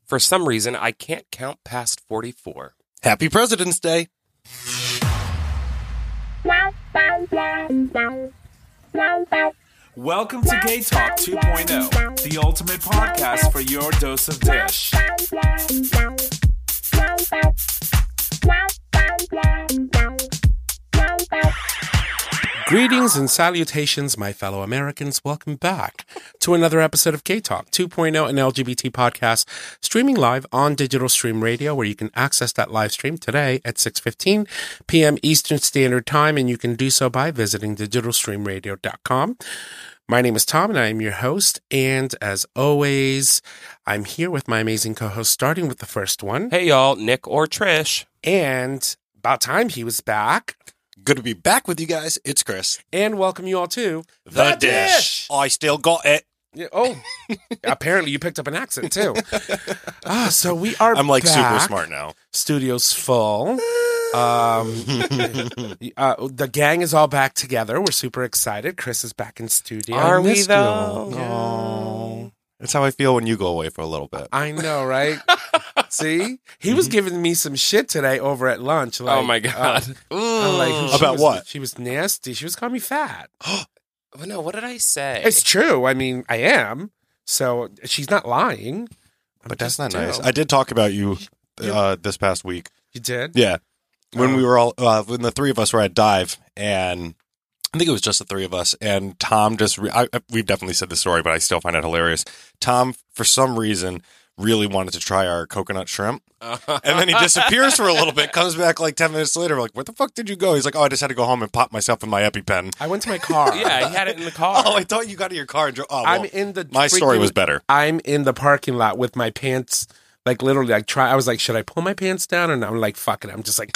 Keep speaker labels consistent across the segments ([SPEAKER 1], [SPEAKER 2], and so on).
[SPEAKER 1] For some reason, I can't count past 44.
[SPEAKER 2] Happy President's Day.
[SPEAKER 3] Welcome to Gay Talk 2.0, the ultimate podcast for your dose of dish.
[SPEAKER 4] Greetings and salutations, my fellow Americans. Welcome back to another episode of Gay Talk 2.0, an LGBT podcast streaming live on Digital Stream Radio, where you can access that live stream today at 6:15 p.m. Eastern Standard Time, and you can do so by visiting digitalstreamradio.com. My name is Tom, and I am your host, and as always, I'm here with my amazing co-host, starting with the first one.
[SPEAKER 1] Hey, y'all, Nick or Trish.
[SPEAKER 4] And about time he was back.
[SPEAKER 2] Good to be back with you guys. It's Chris.
[SPEAKER 4] And welcome you all to
[SPEAKER 2] The Dish. I still got it.
[SPEAKER 4] Yeah, oh, apparently you picked up an accent too. So we are
[SPEAKER 2] I'm like
[SPEAKER 4] back.
[SPEAKER 2] super smart now.
[SPEAKER 4] Studio's full. The gang is all back together. We're super excited. Chris is back in studio.
[SPEAKER 1] Are we,
[SPEAKER 4] Missed
[SPEAKER 1] though?
[SPEAKER 4] you.
[SPEAKER 2] Oh. That's how I feel when you go away for a little bit.
[SPEAKER 4] I know, right? See? He was giving me some shit today over at lunch. Like,
[SPEAKER 1] Oh, my God.
[SPEAKER 4] I'm like, she
[SPEAKER 2] About
[SPEAKER 4] was-
[SPEAKER 2] what?
[SPEAKER 4] She was nasty. She was calling me fat.
[SPEAKER 1] No, what did I say?
[SPEAKER 4] It's true. I mean, I am. So she's not lying.
[SPEAKER 2] But that's not
[SPEAKER 4] Just
[SPEAKER 2] nice.
[SPEAKER 4] do.
[SPEAKER 2] I did talk about you this past week.
[SPEAKER 4] You did?
[SPEAKER 2] Yeah. When we were all, when the three of us were at Dive, and I think it was just the three of us, and Tom just, we've definitely said the story, but I still find it hilarious. Tom, for some reason, really wanted to try our coconut shrimp. And then he disappears for a little bit, comes back like 10 minutes later. We're like, where the fuck did you go? He's like, oh, I just had to go home and pop myself in my EpiPen.
[SPEAKER 4] I went to my car.
[SPEAKER 1] Yeah, he had it in the car.
[SPEAKER 2] Oh, I thought you got to your car and drove. Oh, well,
[SPEAKER 4] I'm in the
[SPEAKER 2] my story was better.
[SPEAKER 4] I'm in the parking lot with my pants, like literally, I was like, should I pull my pants down? And I'm like, fuck it. I'm just like,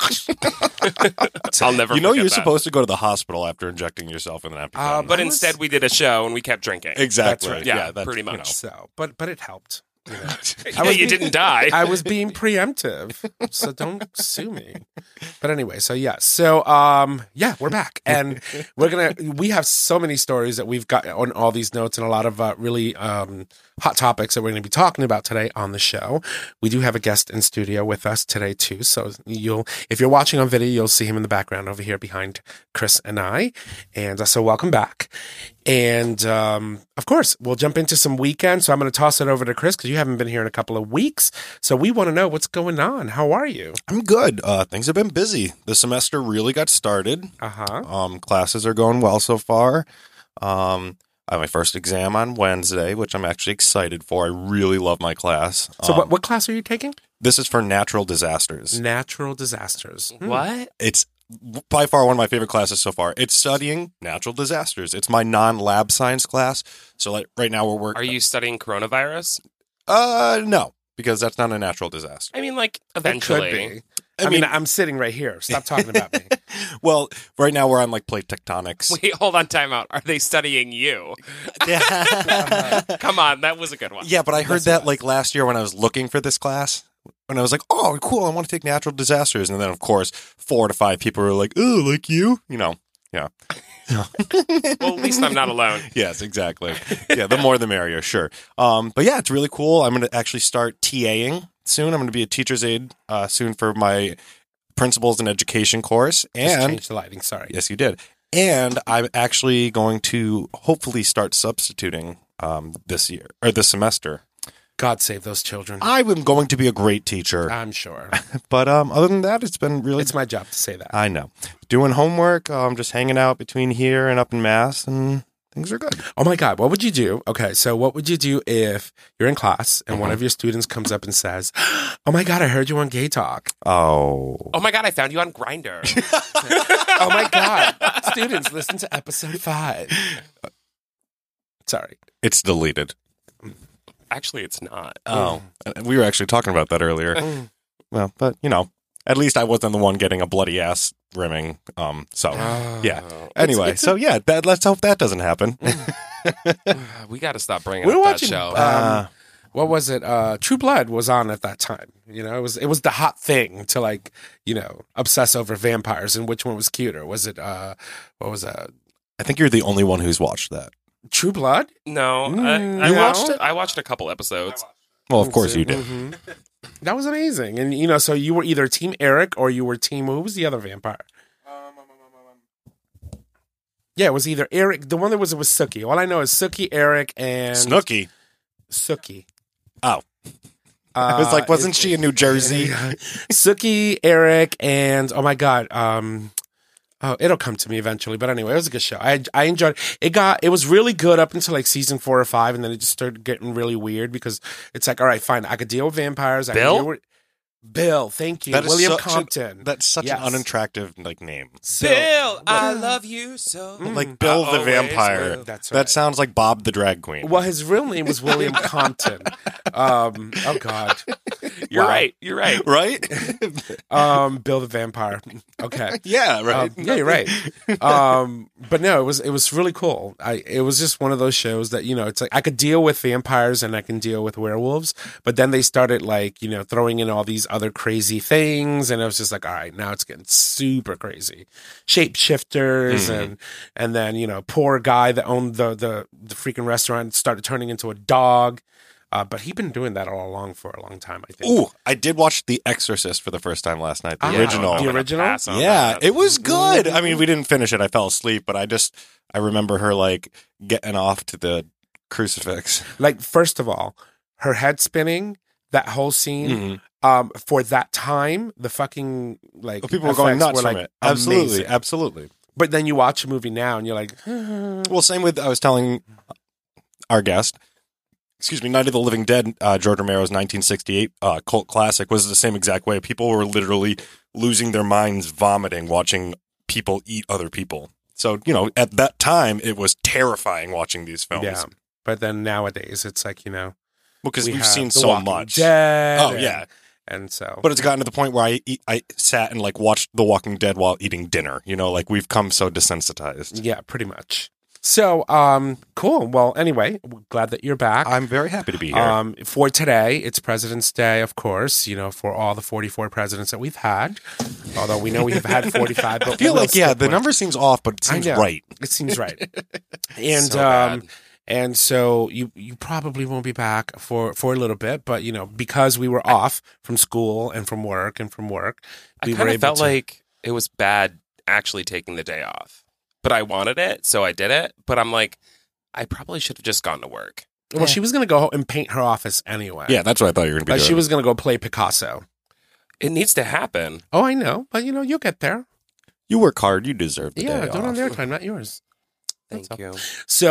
[SPEAKER 1] I'll never
[SPEAKER 2] You know,
[SPEAKER 1] forget
[SPEAKER 2] you're
[SPEAKER 1] that.
[SPEAKER 2] supposed to go to the hospital after injecting yourself in an EpiPen.
[SPEAKER 1] But
[SPEAKER 4] I was-
[SPEAKER 1] instead, we did a show and we kept drinking.
[SPEAKER 2] Exactly.
[SPEAKER 4] That's right.
[SPEAKER 1] Yeah,
[SPEAKER 2] that's,
[SPEAKER 1] pretty
[SPEAKER 2] you know.
[SPEAKER 1] much.
[SPEAKER 4] so, but it helped. You know?
[SPEAKER 1] Yeah, you didn't die.
[SPEAKER 4] I was being preemptive, so don't sue me. But anyway, so yeah, we're back, and we have so many stories that we've got on all these notes, and a lot of really hot topics that we're going to be talking about today on the show. We do have a guest in studio with us today too, so if you're watching on video, you'll see him in the background over here behind Chris and I, and so welcome back. And of course, we'll jump into some weekend. So I'm going to toss it over to Chris because you haven't been here in a couple of weeks. So we want to know what's going on. How are you?
[SPEAKER 2] I'm good. Things have been busy. The semester really got started. Classes are going well so far. I have my first exam on Wednesday, which I'm actually excited for. I really love my class.
[SPEAKER 4] So what class are you taking?
[SPEAKER 2] This is for natural disasters.
[SPEAKER 4] Natural disasters.
[SPEAKER 1] What?
[SPEAKER 2] It's by far one of my favorite classes so far. It's studying natural disasters. It's my non-lab science class. So like right now we're working.
[SPEAKER 1] Are you studying coronavirus?
[SPEAKER 2] No, because that's not a natural disaster.
[SPEAKER 1] I mean, like,
[SPEAKER 4] It could
[SPEAKER 1] eventually.
[SPEAKER 4] be. I mean, I'm sitting right here. Stop talking about me.
[SPEAKER 2] Well, right now we're on like plate tectonics.
[SPEAKER 1] Wait, hold on, time out. Are they studying you? Come on, that was a good one.
[SPEAKER 2] Yeah, but I heard that like last year when I was looking for this class. And I was like, oh, cool, I want to take natural disasters. And then, of course, 4 to 5 people were like, oh, like you? You know, yeah.
[SPEAKER 1] Well, at least I'm not alone.
[SPEAKER 2] Yes, exactly. Yeah, the more the merrier, sure. But yeah, it's really cool. I'm going to actually start TAing soon. I'm going to be a teacher's aide soon for my principles in education course.
[SPEAKER 4] Just
[SPEAKER 2] And
[SPEAKER 4] change the lighting. Sorry.
[SPEAKER 2] yes, you did. And I'm actually going to hopefully start substituting this year or this semester.
[SPEAKER 4] God save those children.
[SPEAKER 2] I am going to be a great teacher.
[SPEAKER 4] I'm sure.
[SPEAKER 2] But other than that, it's been really...
[SPEAKER 4] It's my job to say that.
[SPEAKER 2] I know. Doing homework, just hanging out between here and up in Mass, and things are good.
[SPEAKER 4] Oh my God, what would you do? Okay, so what would you do if you're in class and one of your students comes up and says, oh my God, I heard you on Gay Talk.
[SPEAKER 2] Oh.
[SPEAKER 1] Oh my God, I found you on Grindr.
[SPEAKER 4] Oh my God. Students, listen to episode 5. Sorry.
[SPEAKER 2] It's deleted.
[SPEAKER 1] Actually, it's not.
[SPEAKER 2] Oh. We were actually talking about that earlier. Well, but, you know, at least I wasn't the one getting a bloody ass rimming. So, yeah. Anyway, let's hope that doesn't happen.
[SPEAKER 1] We got to stop bringing
[SPEAKER 4] We were
[SPEAKER 1] up that
[SPEAKER 4] watching,
[SPEAKER 1] show.
[SPEAKER 4] what was it? True Blood was on at that time. You know, it was the hot thing to, like, you know, obsess over vampires and which one was cuter. Was it, what was that?
[SPEAKER 2] I think you're the only one who's watched that.
[SPEAKER 4] True Blood?
[SPEAKER 1] No,
[SPEAKER 4] You
[SPEAKER 1] I
[SPEAKER 4] watched
[SPEAKER 1] watched
[SPEAKER 4] it?
[SPEAKER 1] I watched a couple episodes.
[SPEAKER 2] Well, of course you did.
[SPEAKER 4] Mhm. That was amazing. And, you know, so you were either Team Eric or you were Team, who was the other vampire? Yeah, it was either Eric. The one that was, it was Sookie. All I know is Sookie, Eric, and...
[SPEAKER 2] Snooki.
[SPEAKER 4] Sookie.
[SPEAKER 2] Oh. I was like, wasn't she in New Jersey?
[SPEAKER 4] Sookie, Eric, and oh my god, oh, it'll come to me eventually. But anyway, it was a good show. I enjoyed it. It was really good up until like season 4 or 5, and then it just started getting really weird because it's like, all right, fine, I could deal with vampires. I
[SPEAKER 1] Bill?
[SPEAKER 4] Can deal with Bill, thank you,
[SPEAKER 2] That is
[SPEAKER 4] William
[SPEAKER 2] such
[SPEAKER 4] Compton.
[SPEAKER 2] That's such
[SPEAKER 4] Yes.
[SPEAKER 2] an unattractive like name.
[SPEAKER 1] Bill, I love you so.
[SPEAKER 2] Like Bill
[SPEAKER 1] I
[SPEAKER 2] the
[SPEAKER 1] always
[SPEAKER 2] vampire.
[SPEAKER 1] will.
[SPEAKER 4] That's
[SPEAKER 2] That
[SPEAKER 4] right.
[SPEAKER 2] sounds like Bob the drag queen.
[SPEAKER 4] Well, his real name was William Compton. Oh God,
[SPEAKER 1] You're
[SPEAKER 4] Wow.
[SPEAKER 1] right. You're right.
[SPEAKER 2] Right?
[SPEAKER 4] Bill the vampire. Okay.
[SPEAKER 2] Yeah, right.
[SPEAKER 4] Yeah, you're right. But no, it was really cool. It was just one of those shows that, you know, it's like I could deal with vampires and I can deal with werewolves, but then they started like, you know, throwing in all these other crazy things, and I was just like, all right, now it's getting super crazy. Shapeshifters and then, you know, poor guy that owned the freaking restaurant started turning into a dog. But he'd been doing that all along for a long time, I think.
[SPEAKER 2] Ooh, I did watch The Exorcist for the first time last night. The
[SPEAKER 4] Yeah,
[SPEAKER 2] original.
[SPEAKER 4] the
[SPEAKER 1] I'm gonna
[SPEAKER 4] original?
[SPEAKER 1] pass on
[SPEAKER 2] Yeah,
[SPEAKER 1] that.
[SPEAKER 2] it was good. I mean, we didn't finish it. I fell asleep, but I remember her like getting off to the crucifix.
[SPEAKER 4] Like, first of all, her head spinning, that whole scene, for that time, the fucking like
[SPEAKER 2] People were going
[SPEAKER 4] effects
[SPEAKER 2] nuts from
[SPEAKER 4] like,
[SPEAKER 2] it. Absolutely,
[SPEAKER 4] amazing.
[SPEAKER 2] absolutely.
[SPEAKER 4] But then you watch a movie now and you're like,
[SPEAKER 2] Well, same with I was telling our guest. Excuse me, Night of the Living Dead, George Romero's 1968 cult classic, was the same exact way. People were literally losing their minds, vomiting, watching people eat other people. So, you know, at that time, it was terrifying watching these films.
[SPEAKER 4] yeah. But then nowadays, it's like, you know,
[SPEAKER 2] Because
[SPEAKER 4] we
[SPEAKER 2] we've
[SPEAKER 4] have
[SPEAKER 2] seen
[SPEAKER 4] The
[SPEAKER 2] so
[SPEAKER 4] Walking
[SPEAKER 2] much.
[SPEAKER 4] Dead,
[SPEAKER 2] Oh,
[SPEAKER 4] and-
[SPEAKER 2] yeah.
[SPEAKER 4] and so,
[SPEAKER 2] But it's gotten to the point where I sat and like watched The Walking Dead while eating dinner. You know, like we've come so desensitized.
[SPEAKER 4] yeah, pretty much. So, cool. Well, anyway, we're glad that you're back.
[SPEAKER 2] I'm very happy to be here.
[SPEAKER 4] For today, it's President's Day, of course, you know, for all the 44 presidents that we've had. Although we know we have had 45. But
[SPEAKER 2] I feel
[SPEAKER 4] we'll
[SPEAKER 2] like, yeah,
[SPEAKER 4] stick
[SPEAKER 2] the
[SPEAKER 4] with-
[SPEAKER 2] number seems off, but it
[SPEAKER 4] I
[SPEAKER 2] seems
[SPEAKER 4] know.
[SPEAKER 2] right.
[SPEAKER 4] It seems right. And
[SPEAKER 1] So bad.
[SPEAKER 4] and so you probably won't be back for a little bit, but you know, because we were off from school and from work,
[SPEAKER 1] I
[SPEAKER 4] we
[SPEAKER 1] kind
[SPEAKER 4] were
[SPEAKER 1] of
[SPEAKER 4] able
[SPEAKER 1] felt
[SPEAKER 4] to.
[SPEAKER 1] like it was bad actually taking the day off, but I wanted it, so I did it. But I'm like, I probably should have just gone to work.
[SPEAKER 4] Well, she was going to go and paint her office anyway.
[SPEAKER 2] Yeah, that's what I thought you were going to be
[SPEAKER 4] Like
[SPEAKER 2] doing.
[SPEAKER 4] she was going to go play Picasso.
[SPEAKER 1] It needs to happen.
[SPEAKER 4] Oh, I know, but you know, you'll get there.
[SPEAKER 2] You work hard. You deserve the
[SPEAKER 4] Yeah,
[SPEAKER 2] day
[SPEAKER 4] do it on
[SPEAKER 2] off.
[SPEAKER 4] their time, not yours.
[SPEAKER 1] Thank you.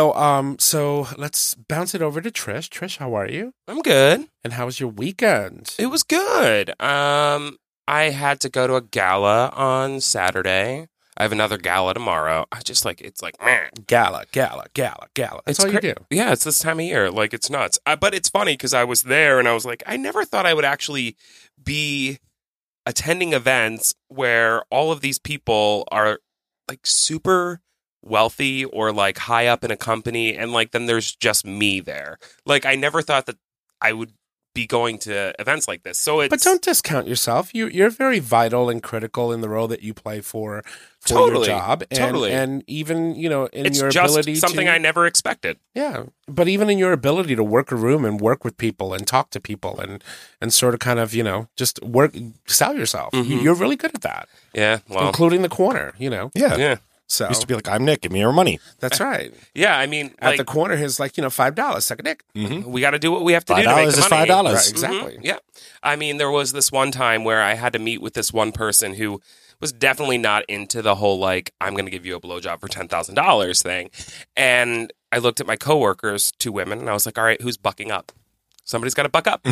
[SPEAKER 4] So let's bounce it over to Trish. Trish, how are you?
[SPEAKER 1] I'm good.
[SPEAKER 4] And how was your weekend?
[SPEAKER 1] It was good. I had to go to a gala on Saturday. I have another gala tomorrow. I just like it's like meh.
[SPEAKER 4] Gala. That's
[SPEAKER 1] It's
[SPEAKER 4] all you
[SPEAKER 1] cra-
[SPEAKER 4] do.
[SPEAKER 1] Yeah, it's this time of year. Like it's nuts. But it's funny because I was there and I was like, I never thought I would actually be attending events where all of these people are like super wealthy or like high up in a company, and like then there's just me there. Like I never thought that I would be going to events like this. So it's
[SPEAKER 4] But don't discount yourself. You're very vital and critical in the role that you play for your
[SPEAKER 1] Totally.
[SPEAKER 4] job. And,
[SPEAKER 1] Totally.
[SPEAKER 4] And even, you know, in
[SPEAKER 1] it's
[SPEAKER 4] your
[SPEAKER 1] just
[SPEAKER 4] ability
[SPEAKER 1] something
[SPEAKER 4] to,
[SPEAKER 1] I never expected.
[SPEAKER 4] Yeah. But even in your ability to work a room and work with people and talk to people and sort of kind of, you know, just sell yourself.
[SPEAKER 1] Mhm.
[SPEAKER 4] You're really good at that.
[SPEAKER 1] Yeah, well,
[SPEAKER 4] Including the corner, you know.
[SPEAKER 2] Yeah.
[SPEAKER 1] yeah,
[SPEAKER 4] So
[SPEAKER 2] Used to be like, I'm Nick. Give me your money.
[SPEAKER 4] that's right.
[SPEAKER 1] yeah. I mean,
[SPEAKER 4] At
[SPEAKER 1] like
[SPEAKER 4] the corner, his like, you know, $5. Suck a dick.
[SPEAKER 1] we got to do what we have to do to
[SPEAKER 2] $5
[SPEAKER 1] make
[SPEAKER 2] is
[SPEAKER 1] the money.
[SPEAKER 2] $5.
[SPEAKER 4] Right, exactly.
[SPEAKER 1] Mhm, yeah. I mean, there was this one time where I had to meet with this one person who was definitely not into the whole like I'm going to give you a blowjob for $10,000 thing, and I looked at my coworkers, 2 women, and I was like, all right, who's bucking up? Somebody's got to buck up.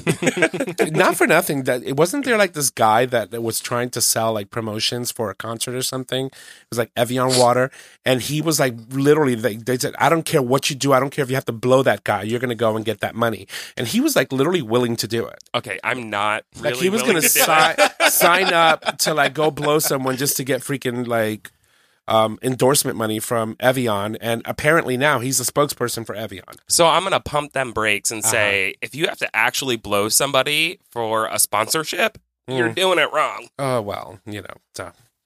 [SPEAKER 4] Not for nothing. That it wasn't there like this guy that was trying to sell like promotions for a concert or something. It was like Evian water, and he was like literally they said, "I don't care what you do. I don't care if you have to blow that guy. You're going to go and get that money." And he was like literally willing to do it.
[SPEAKER 1] Okay, I'm not really
[SPEAKER 4] Like he was
[SPEAKER 1] willing
[SPEAKER 4] going to
[SPEAKER 1] to do it.
[SPEAKER 4] sign up to like go blow someone just to get freaking like endorsement money from Evian, and apparently now he's a spokesperson for Evian.
[SPEAKER 1] So I'm going to pump them brakes and
[SPEAKER 4] Uh-huh.
[SPEAKER 1] say, if you have to actually blow somebody for a sponsorship, you're doing it wrong.
[SPEAKER 4] Oh well, you know. So.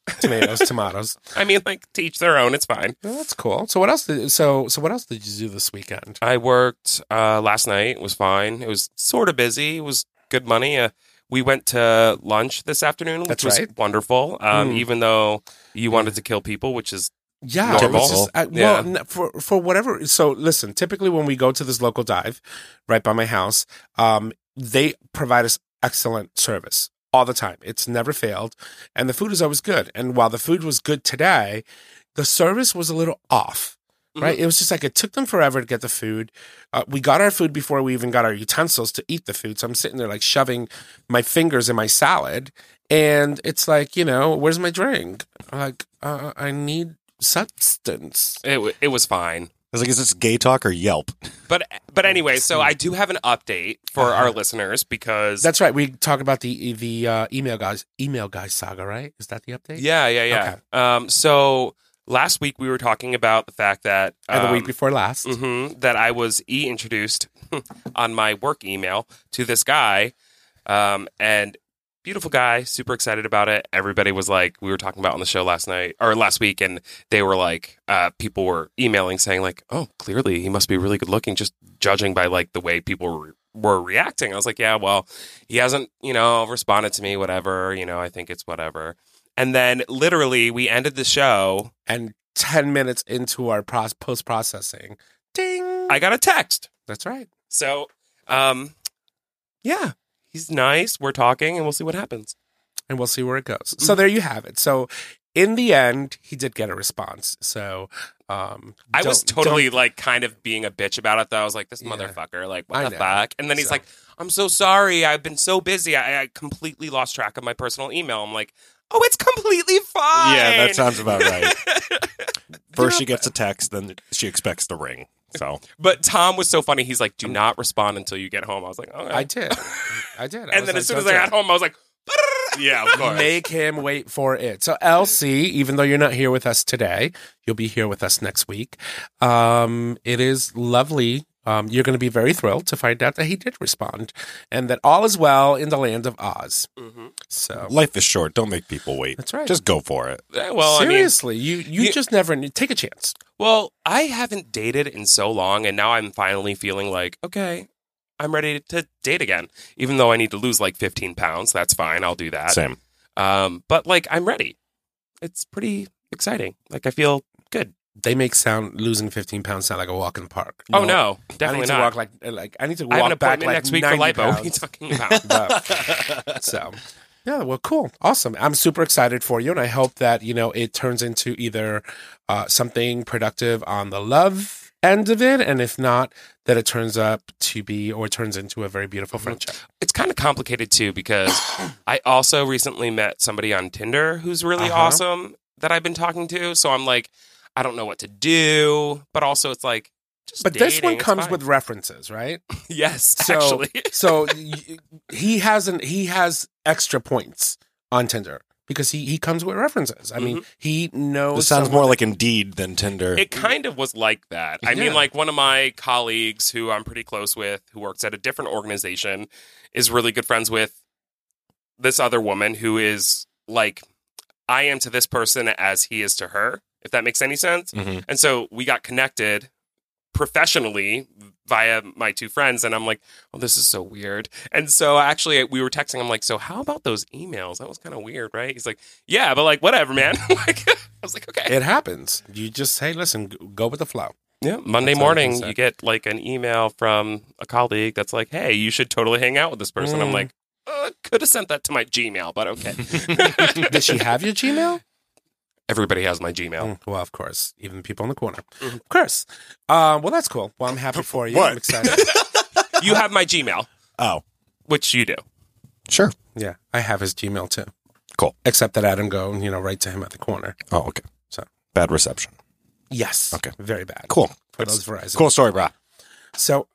[SPEAKER 4] Tomatoes.
[SPEAKER 1] I mean, like, to each their own. It's fine.
[SPEAKER 4] Well, that's cool. So what else? So what else did you do this weekend?
[SPEAKER 1] I worked last night. It was fine. It was sort of busy. It was good money. We went to lunch this afternoon, which
[SPEAKER 4] That's
[SPEAKER 1] was
[SPEAKER 4] right.
[SPEAKER 1] wonderful. Even though you wanted to kill people, which is
[SPEAKER 4] Yeah,
[SPEAKER 1] Normal.
[SPEAKER 4] it was just,
[SPEAKER 1] Yeah.
[SPEAKER 4] well, for whatever. So listen, typically when we go to this local dive right by my house, they provide us excellent service all the time. It's never failed, and the food is always good. And while the food was good today, the service was a little off. Right, it was just like it took them forever to get the food. We got our food before we even got our utensils to eat the food. So I'm sitting there like shoving my fingers in my salad, and it's like, where's my drink? I'm like, I need substance.
[SPEAKER 1] it was fine.
[SPEAKER 2] I was like, is this gay talk or Yelp?
[SPEAKER 1] But anyway, so I do have an update for our listeners because
[SPEAKER 4] That's right. We talk about the email guys saga, right? Is that the update?
[SPEAKER 1] yeah. So last week we were talking about the fact that
[SPEAKER 4] And the week before last.
[SPEAKER 1] that I was introduced on my work email to this guy, and beautiful guy, super excited about it. Everybody was like, we were talking about on the show last week, and they were like, people were emailing saying like, oh, clearly he must be really good looking, just judging by like the way people were reacting. I was like, yeah, well, he hasn't, responded to me, whatever, I think it's whatever. And then literally we ended the show.
[SPEAKER 4] And 10 minutes into our post-processing, ding!
[SPEAKER 1] I got a text.
[SPEAKER 4] That's right.
[SPEAKER 1] So, yeah, he's nice. We're talking, and we'll see what happens.
[SPEAKER 4] And we'll see where it goes. So there you have it. So in the end, he did get a response. So
[SPEAKER 1] I was totally like kind of being a bitch about it, though. I was like, this motherfucker, like, what
[SPEAKER 4] I
[SPEAKER 1] the
[SPEAKER 4] know.
[SPEAKER 1] fuck? And then he's
[SPEAKER 4] So-
[SPEAKER 1] like, I'm so sorry. I've been so busy. I completely lost track of my personal email. I'm like, oh, it's completely fine.
[SPEAKER 2] Yeah, that sounds about right. First she gets a text, then she expects the ring. So
[SPEAKER 1] But Tom was so funny. He's like, do not respond until you get home. I was like, okay.
[SPEAKER 4] I did.
[SPEAKER 1] And then as soon as I got home, I was like, yeah, of course.
[SPEAKER 4] Make him wait for it. So LC, even though you're not here with us today, you'll be here with us next week. It is lovely. You're going to be very thrilled to find out that he did respond and that all is well in the land of Oz. So
[SPEAKER 2] life is short. Don't make people wait.
[SPEAKER 4] That's right.
[SPEAKER 2] Just go for it.
[SPEAKER 1] Well,
[SPEAKER 4] seriously, you just never take a chance.
[SPEAKER 1] Well, I haven't dated in so long, and now I'm finally feeling like, okay, I'm ready to date again. Even though I need to lose like 15 pounds, that's fine. I'll do that.
[SPEAKER 2] Same.
[SPEAKER 1] But like, I'm ready. It's pretty exciting. Like, I feel good.
[SPEAKER 4] They make losing 15 pounds sound like a walk in the park.
[SPEAKER 1] Oh no,
[SPEAKER 4] I
[SPEAKER 1] definitely
[SPEAKER 4] need to
[SPEAKER 1] not.
[SPEAKER 4] walk like I need to walk
[SPEAKER 1] I have an
[SPEAKER 4] back
[SPEAKER 1] appointment
[SPEAKER 4] like
[SPEAKER 1] next week for
[SPEAKER 4] 90
[SPEAKER 1] lipo. What are you
[SPEAKER 4] pounds.
[SPEAKER 1] talking about?
[SPEAKER 4] But- so yeah, well, cool, awesome. I'm super excited for you, and I hope that it turns into either something productive on the love end of it, and if not, that it turns into a very beautiful friendship.
[SPEAKER 1] It's kind of complicated too because I also recently met somebody on Tinder who's really awesome that I've been talking to. So I'm like, I don't know what to do, but also it's like, just
[SPEAKER 4] But this one
[SPEAKER 1] dating, it's
[SPEAKER 4] comes
[SPEAKER 1] fine.
[SPEAKER 4] with references, right?
[SPEAKER 1] Yes,
[SPEAKER 4] So,
[SPEAKER 1] actually.
[SPEAKER 4] so he has extra points on Tinder because he comes with references. I mean, he knows.
[SPEAKER 2] This sounds
[SPEAKER 4] someone
[SPEAKER 2] more like Indeed than Tinder.
[SPEAKER 1] It kind of was like that. I
[SPEAKER 4] Yeah.
[SPEAKER 1] mean, like one of my colleagues who I'm pretty close with, who works at a different organization, is really good friends with this other woman who is like, I am to this person as he is to her, if that makes any sense.
[SPEAKER 2] Mhm.
[SPEAKER 1] And so we got connected professionally via my two friends, and I'm like, oh, this is so weird. And so actually we were texting, I'm like, so how about those emails? That was kind of weird, right? He's like, yeah, but like, whatever, man. Like, I was like, okay.
[SPEAKER 4] It happens. You just hey, listen, go with the flow.
[SPEAKER 1] Yeah, Monday
[SPEAKER 4] That's all I can
[SPEAKER 1] morning,
[SPEAKER 4] say.
[SPEAKER 1] you get like an email from a colleague that's like, hey, you should totally hang out with this person. I'm like, could have sent that to my Gmail, but okay.
[SPEAKER 4] Does she have your Gmail?
[SPEAKER 1] Everybody has my Gmail.
[SPEAKER 4] Well, of course, even people in the corner. Of course. Well, that's cool. Well, I'm happy for you.
[SPEAKER 2] What?
[SPEAKER 4] I'm excited.
[SPEAKER 1] You have my Gmail,
[SPEAKER 2] Oh,
[SPEAKER 1] which you do.
[SPEAKER 2] sure.
[SPEAKER 4] Yeah, I have his Gmail too.
[SPEAKER 2] Cool.
[SPEAKER 4] Except that I don't go, right to him at the corner.
[SPEAKER 2] Oh, okay.
[SPEAKER 4] So
[SPEAKER 2] Bad reception.
[SPEAKER 4] yes,
[SPEAKER 2] Okay.
[SPEAKER 4] very bad.
[SPEAKER 2] Cool.
[SPEAKER 4] For those Verizon.
[SPEAKER 2] Cool story, brah.
[SPEAKER 4] So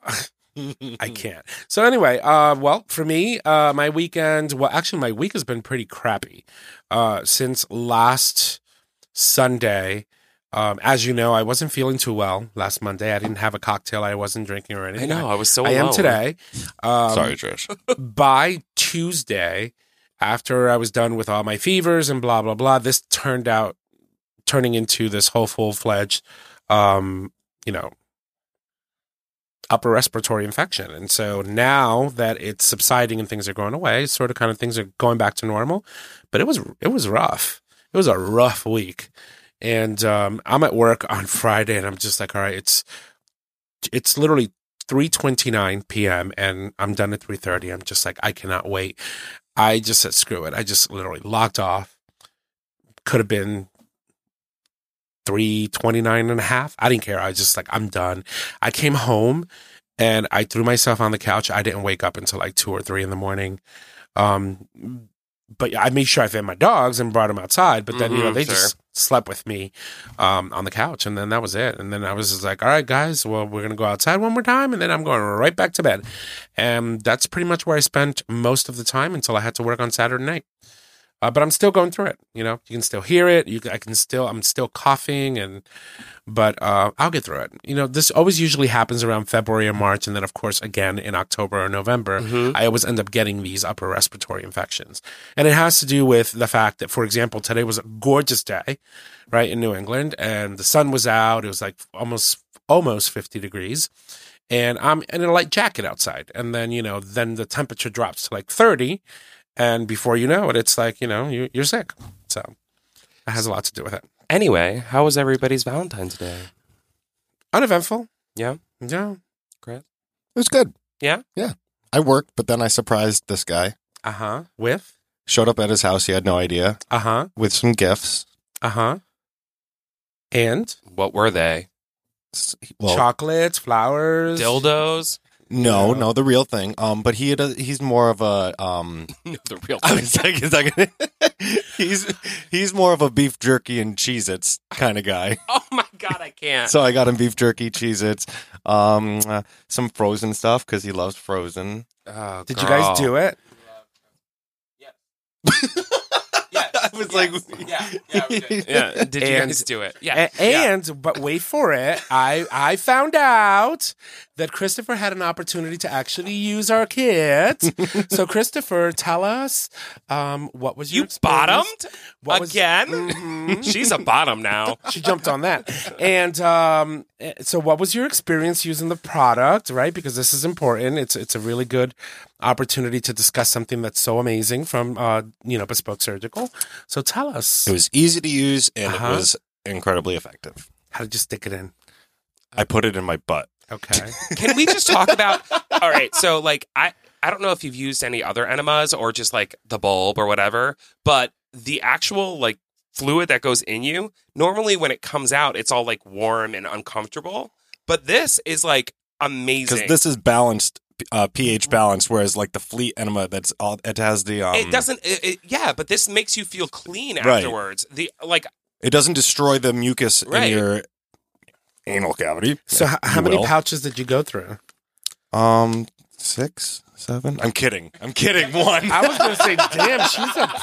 [SPEAKER 4] I can't. So anyway, well, for me, my weekend. Well, actually, my week has been pretty crappy since last Sunday. As you know, I wasn't feeling too well last Monday. I didn't have a cocktail. I wasn't drinking or
[SPEAKER 1] I
[SPEAKER 4] anything.
[SPEAKER 1] know. I was so
[SPEAKER 4] I
[SPEAKER 1] alone.
[SPEAKER 4] am today.
[SPEAKER 2] Sorry, Trish.
[SPEAKER 4] By Tuesday, after I was done with all my fevers and blah, blah, blah, this turning into this whole full-fledged, upper respiratory infection. And so now that it's subsiding and things are going away, sort of kind of things are going back to normal. But it was rough. It was a rough week. And I'm at work on Friday and I'm just like, all right, it's literally 3:29 p.m. and I'm done at 3:30. I'm just like, I cannot wait. I just said, screw it. I just literally locked off. Could have been 3:29 and a half. I didn't care. I was just like, I'm done. I came home and I threw myself on the couch. I didn't wake up until like 2 or 3 in the morning. But I made sure I fed my dogs and brought them outside. But then, they just slept with me on the couch. And then that was it. And then I was just like, all right, guys, well, we're going to go outside one more time. And then I'm going right back to bed. And that's pretty much where I spent most of the time until I had to work on Saturday night. But I'm still going through it. You can still hear it. I'm still coughing, but I'll get through it. This always usually happens around February or March, and then of course again in October or November, I always end up getting these upper respiratory infections, and it has to do with the fact that, for example, today was a gorgeous day, right, in New England, and the sun was out. It was like almost 50 degrees. And I'm in a light jacket outside, and then then the temperature drops to like 30. And before you know it, it's like, you're sick. So it has a lot to do with it.
[SPEAKER 1] Anyway, how was everybody's Valentine's Day?
[SPEAKER 4] Uneventful.
[SPEAKER 1] Yeah?
[SPEAKER 4] Yeah.
[SPEAKER 1] Chris?
[SPEAKER 2] It was good.
[SPEAKER 1] Yeah?
[SPEAKER 2] Yeah. I worked, but then I surprised this guy.
[SPEAKER 4] Uh-huh. With?
[SPEAKER 2] Showed up at his house. He had no idea.
[SPEAKER 4] Uh-huh.
[SPEAKER 2] With some gifts.
[SPEAKER 4] Uh-huh. And?
[SPEAKER 1] What were they?
[SPEAKER 2] Well,
[SPEAKER 4] chocolates, flowers.
[SPEAKER 1] Dildos?
[SPEAKER 2] No, the real thing. But he's more of a
[SPEAKER 1] No, the real
[SPEAKER 2] I
[SPEAKER 1] thing.
[SPEAKER 2] was like, is that gonna, he's more of a beef jerky and Cheez-Its kind of guy.
[SPEAKER 1] Oh my God, I can't.
[SPEAKER 2] So I got him beef jerky, Cheez-Its, some frozen stuff because he loves frozen.
[SPEAKER 1] Oh,
[SPEAKER 4] Did you guys do it?
[SPEAKER 2] I was like,
[SPEAKER 1] we did. Yeah, did you guys do it? Yeah.
[SPEAKER 4] But wait for it. I found out that Christopher had an opportunity to actually use our kit. So Christopher, tell us, what was your
[SPEAKER 1] You
[SPEAKER 4] experience?
[SPEAKER 1] bottomed?
[SPEAKER 4] What was-
[SPEAKER 1] Again?
[SPEAKER 4] Mhm.
[SPEAKER 1] She's a bottom now.
[SPEAKER 4] She jumped on that. And so what was your experience using the product, right? Because this is important. It's a really good opportunity to discuss something that's so amazing from Bespoke Surgical. So tell us.
[SPEAKER 2] it was easy to use and
[SPEAKER 4] Uh-huh.
[SPEAKER 2] it was incredibly effective.
[SPEAKER 4] How did you stick it in?
[SPEAKER 2] I put it in my butt.
[SPEAKER 4] Okay.
[SPEAKER 1] Can we just talk about? All right, so like I don't know if you've used any other enemas or just like the bulb or whatever, but the actual like fluid that goes in you, normally when it comes out, it's all like warm and uncomfortable. But this is like amazing.
[SPEAKER 2] Because this is balanced, pH balanced, whereas like the Fleet enema, it has the
[SPEAKER 1] It doesn't. Yeah, but this makes you feel clean
[SPEAKER 2] Right.
[SPEAKER 1] afterwards.
[SPEAKER 2] It doesn't destroy the mucus
[SPEAKER 1] Right.
[SPEAKER 2] in your anal cavity.
[SPEAKER 4] So
[SPEAKER 2] if
[SPEAKER 4] how
[SPEAKER 2] you
[SPEAKER 4] many
[SPEAKER 2] will.
[SPEAKER 4] pouches did you go through?
[SPEAKER 2] 6, 7. I'm kidding. One.
[SPEAKER 4] I was going to say, damn, she's a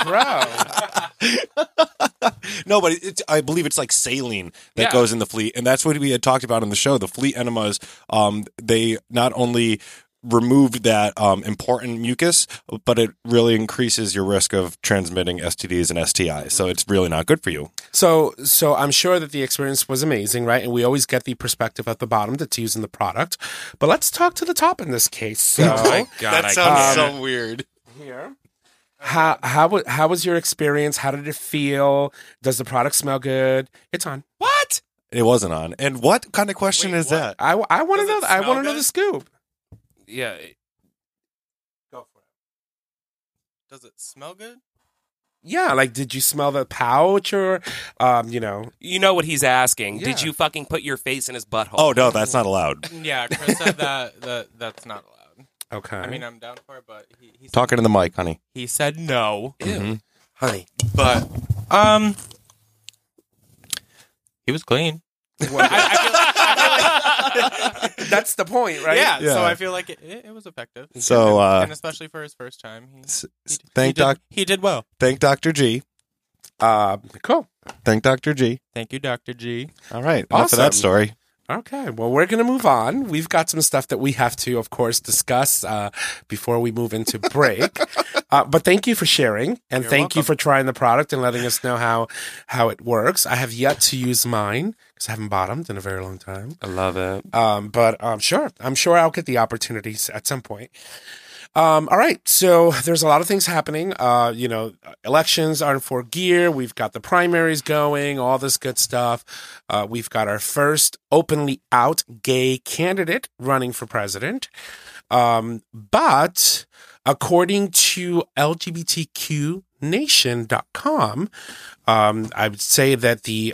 [SPEAKER 4] pro.
[SPEAKER 2] No, but I believe it's like saline that
[SPEAKER 1] Yeah.
[SPEAKER 2] goes in the Fleet, and that's what we had talked about in the show. The Fleet enemas, they not only removed that important mucus, but it really increases your risk of transmitting STDs and STIs. So it's really not good for you.
[SPEAKER 4] So I'm sure that the experience was amazing, right? And we always get the perspective at the bottom that's using the product. But let's talk to the top in this case. So
[SPEAKER 1] oh my God, I
[SPEAKER 2] sounds
[SPEAKER 1] can't.
[SPEAKER 2] so weird.
[SPEAKER 4] here. How was your experience? How did it feel? Does the product smell good? It's on.
[SPEAKER 1] What?
[SPEAKER 2] It wasn't on. And what kind of question is that?
[SPEAKER 4] I want to
[SPEAKER 1] Does
[SPEAKER 4] know.
[SPEAKER 1] it
[SPEAKER 4] I
[SPEAKER 1] smell
[SPEAKER 4] want to know
[SPEAKER 1] good?
[SPEAKER 4] the scoop.
[SPEAKER 1] Yeah.
[SPEAKER 4] Go for it.
[SPEAKER 5] Does it smell good?
[SPEAKER 4] Yeah, like did you smell the pouch or,
[SPEAKER 1] You know what he's asking. Did
[SPEAKER 4] Yeah.
[SPEAKER 1] you fucking put your face in his butthole?
[SPEAKER 2] Oh, no, that's not allowed.
[SPEAKER 5] Yeah, Chris said that's not allowed.
[SPEAKER 4] Okay.
[SPEAKER 5] I mean, I'm down for it, but he
[SPEAKER 2] Talking to the mic, honey.
[SPEAKER 5] he said no.
[SPEAKER 2] Mhm.
[SPEAKER 4] honey.
[SPEAKER 5] But he was clean.
[SPEAKER 4] That's the point, right?
[SPEAKER 5] Yeah,
[SPEAKER 2] Yeah.
[SPEAKER 5] so I feel like it was effective.
[SPEAKER 2] So,
[SPEAKER 5] and especially for his first time, he did well.
[SPEAKER 2] Thank Dr. G.
[SPEAKER 4] Cool.
[SPEAKER 2] Thank Dr. G.
[SPEAKER 5] Thank you, Dr. G.
[SPEAKER 2] All right. Enough of that
[SPEAKER 4] Awesome.
[SPEAKER 2] story.
[SPEAKER 4] Okay, well, we're going to move on. We've got some stuff that we have to, of course, discuss before we move into break. But thank you for sharing, and
[SPEAKER 5] You're
[SPEAKER 4] thank you
[SPEAKER 5] welcome.
[SPEAKER 4] for trying the product and letting us know how it works. I have yet to use mine because I haven't bottomed in a very long time.
[SPEAKER 1] I love it.
[SPEAKER 4] But I'm sure I'll get the opportunities at some point. All right, so there's a lot of things happening. Elections are in fourth gear. We've got the primaries going, all this good stuff. We've got our first openly out gay candidate running for president. But according to LGBTQNation.com, I would say that the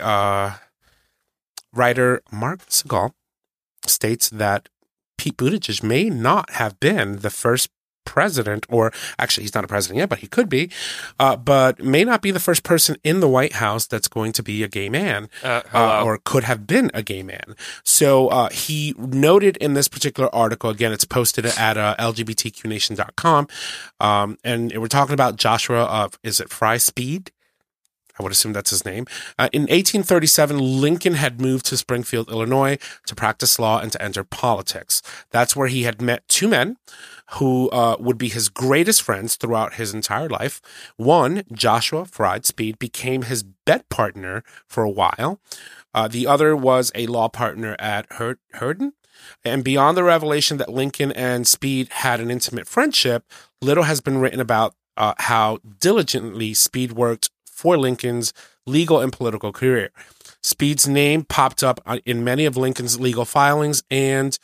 [SPEAKER 4] writer Mark Segal states that Pete Buttigieg may not have been the first president, or actually he's not a president yet, but he could be, but may not be the first person in the White House that's going to be a gay man, or could have been a gay man. So he noted in this particular article, again, it's posted at LGBTQNation.com, and we're talking about Joshua, is it Fry Speed? I would assume that's his name. In 1837, Lincoln had moved to Springfield, Illinois to practice law and to enter politics. That's where he had met two men who would be his greatest friends throughout his entire life. One, Joshua Fried Speed, became his bed partner for a while. The other was a law partner at Hurden. And beyond the revelation that Lincoln and Speed had an intimate friendship, little has been written about how diligently Speed worked for Lincoln's legal and political career. Speed's name popped up in many of Lincoln's legal filings and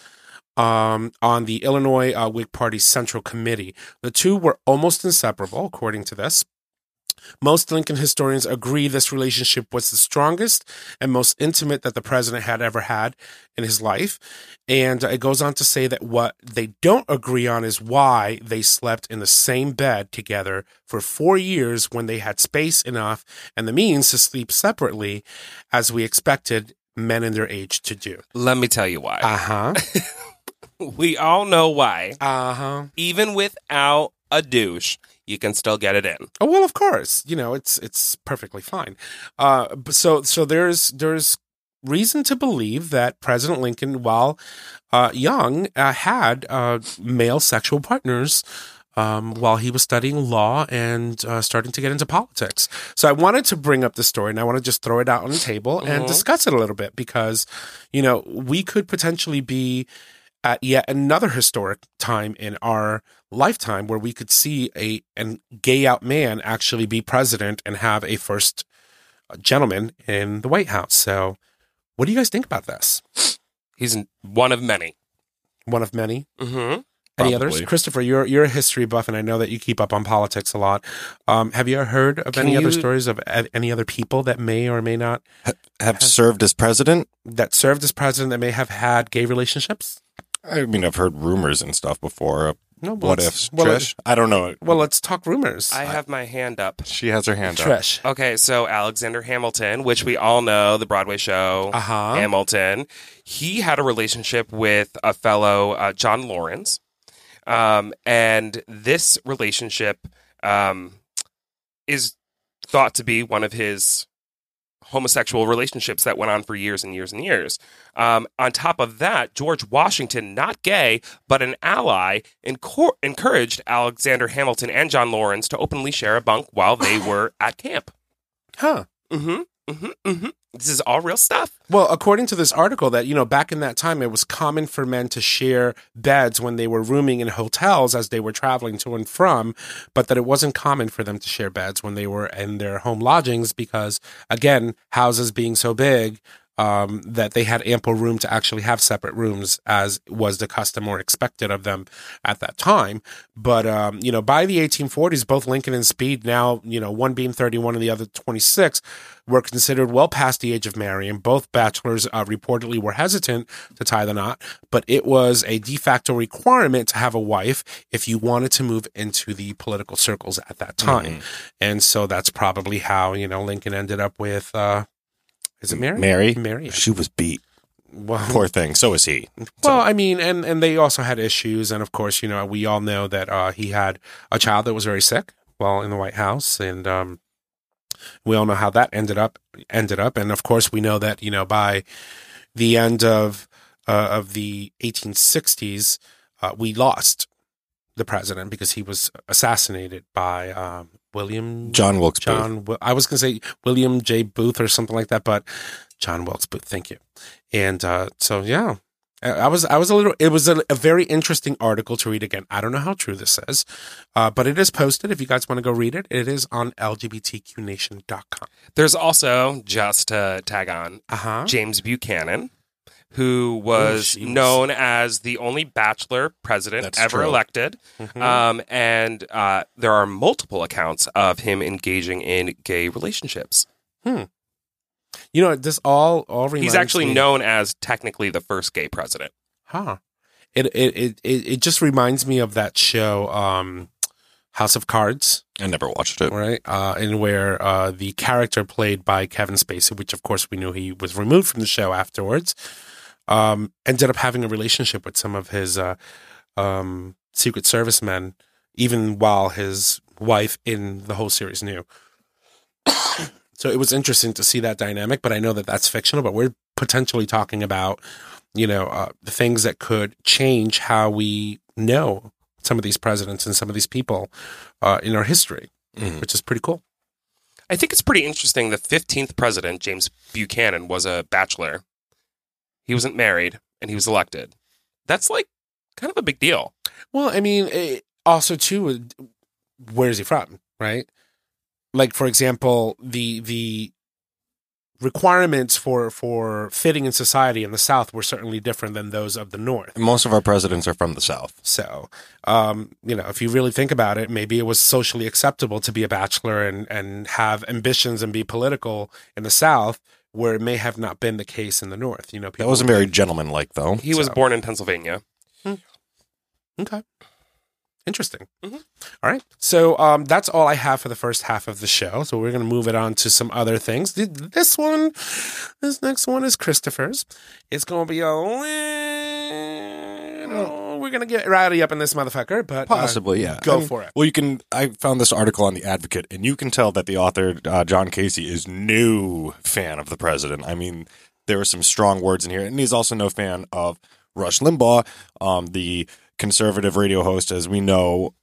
[SPEAKER 4] on the Illinois Whig Party Central Committee. The two were almost inseparable, according to this. Most Lincoln historians agree this relationship was the strongest and most intimate that the president had ever had in his life. And it goes on to say that what they don't agree on is why they slept in the same bed together for 4 years when they had space enough and the means to sleep separately, as we expected men in their age to do.
[SPEAKER 1] Let me tell you why.
[SPEAKER 4] Uh-huh.
[SPEAKER 1] We all know why.
[SPEAKER 4] Uh-huh.
[SPEAKER 1] Even without a douche, you can still get it in.
[SPEAKER 4] Oh, well, of course. It's perfectly fine. So there's reason to believe that President Lincoln, while young, had male sexual partners while he was studying law and starting to get into politics. So I wanted to bring up the story, and I want to just throw it out on the table and discuss it a little bit because, we could potentially be at yet another historic time in our lifetime where we could see a gay out man actually be president and have a first gentleman in the White House. So what do you guys think about this?
[SPEAKER 1] He's one of many.
[SPEAKER 4] One of many?
[SPEAKER 1] Mm-hmm.
[SPEAKER 4] Any others? Christopher, you're a history buff, and I know that you keep up on politics a lot. Have you ever heard of any other stories of any other people that may or may not
[SPEAKER 2] have served as president?
[SPEAKER 4] That served as president that may have had gay relationships?
[SPEAKER 2] I mean, I've heard rumors and stuff before.
[SPEAKER 4] No,
[SPEAKER 2] what ifs? Trish? I don't know.
[SPEAKER 4] Well, let's talk rumors.
[SPEAKER 1] I have my hand up.
[SPEAKER 2] She has her hand up.
[SPEAKER 4] Trish.
[SPEAKER 1] Okay, so Alexander Hamilton, which we all know, the Broadway show, Hamilton, he had a relationship with a fellow John Lawrence. And this relationship is thought to be one of his homosexual relationships that went on for years and years and years. On top of that, George Washington, not gay, but an ally, encouraged Alexander Hamilton and John Lawrence to openly share a bunk while they were at camp.
[SPEAKER 4] Huh.
[SPEAKER 1] Mm-hmm. Mm-hmm. Mm-hmm. This is all real stuff.
[SPEAKER 4] Well, according to this article, that back in that time, it was common for men to share beds when they were rooming in hotels as they were traveling to and from, but that it wasn't common for them to share beds when they were in their home lodgings because, again, houses being so big, that they had ample room to actually have separate rooms as was the custom or expected of them at that time. But, by the 1840s, both Lincoln and Speed, now, one being 31 and the other 26, were considered well past the age of marrying. Both bachelors reportedly were hesitant to tie the knot, but it was a de facto requirement to have a wife if you wanted to move into the political circles at that time. Mm-hmm. And so that's probably how, Lincoln ended up with, is it Mary? Mary.
[SPEAKER 2] She was beat.
[SPEAKER 4] Well,
[SPEAKER 2] poor thing. So is he.
[SPEAKER 4] Well, I mean, and they also had issues. And of course, we all know that he had a child that was very sick while in the White House. And we all know how that ended up. And of course, we know that, by the end of the 1860s, we lost the president because he was assassinated by
[SPEAKER 2] John Wilkes Booth.
[SPEAKER 4] I was going to say William J. Booth or something like that, but John Wilkes Booth. Thank you. And so, yeah, I was a little. It was a very interesting article to read again. I don't know how true this is, but it is posted. If you guys want to go read it, it is on LGBTQNation.com.
[SPEAKER 1] There's also, just to tag on, James Buchanan, who was known as the only bachelor president ever elected. And there are multiple accounts of him engaging in gay relationships.
[SPEAKER 4] You know, this all reminds
[SPEAKER 1] He's actually
[SPEAKER 4] me,
[SPEAKER 1] known as technically the first gay president.
[SPEAKER 4] It just reminds me of that show, House of Cards.
[SPEAKER 2] I never watched it.
[SPEAKER 4] Right. And where the character played by Kevin Spacey, which of course we knew he was removed from the show afterwards, ended up having a relationship with some of his Secret Service men, even while his wife in the whole series knew. So it was interesting to see that dynamic, but I know that that's fictional, but we're potentially talking about, the things that could change how we know some of these presidents and some of these people in our history, which is pretty cool.
[SPEAKER 1] I think it's pretty interesting. The 15th president, James Buchanan, was a bachelor. He wasn't married, and he was elected. That's like kind of a big deal.
[SPEAKER 4] Well, I mean, also too, where's he from, right? Like, for example, the requirements for fitting in society in the South were certainly different than those of the North.
[SPEAKER 2] Most of our presidents are from the South.
[SPEAKER 4] So, if you really think about it, maybe it was socially acceptable to be a bachelor and have ambitions and be political in the South, where it may have not been the case in the North. That
[SPEAKER 2] wasn't very gentlemanlike, though.
[SPEAKER 1] He was born in Pennsylvania.
[SPEAKER 4] Okay. Interesting. All right. So that's all I have for the first half of the show. So we're going to move it on to some other things. This next one is Christopher's. It's going to be a little... We're going to get rowdy up in this motherfucker, but...
[SPEAKER 2] Possibly, yeah.
[SPEAKER 4] Go for it.
[SPEAKER 2] Well, I found this article on The Advocate, and you can tell that the author, John Casey, is no fan of the president. I mean, there were some strong words in here, and he's also no fan of Rush Limbaugh, the conservative radio host, as we know,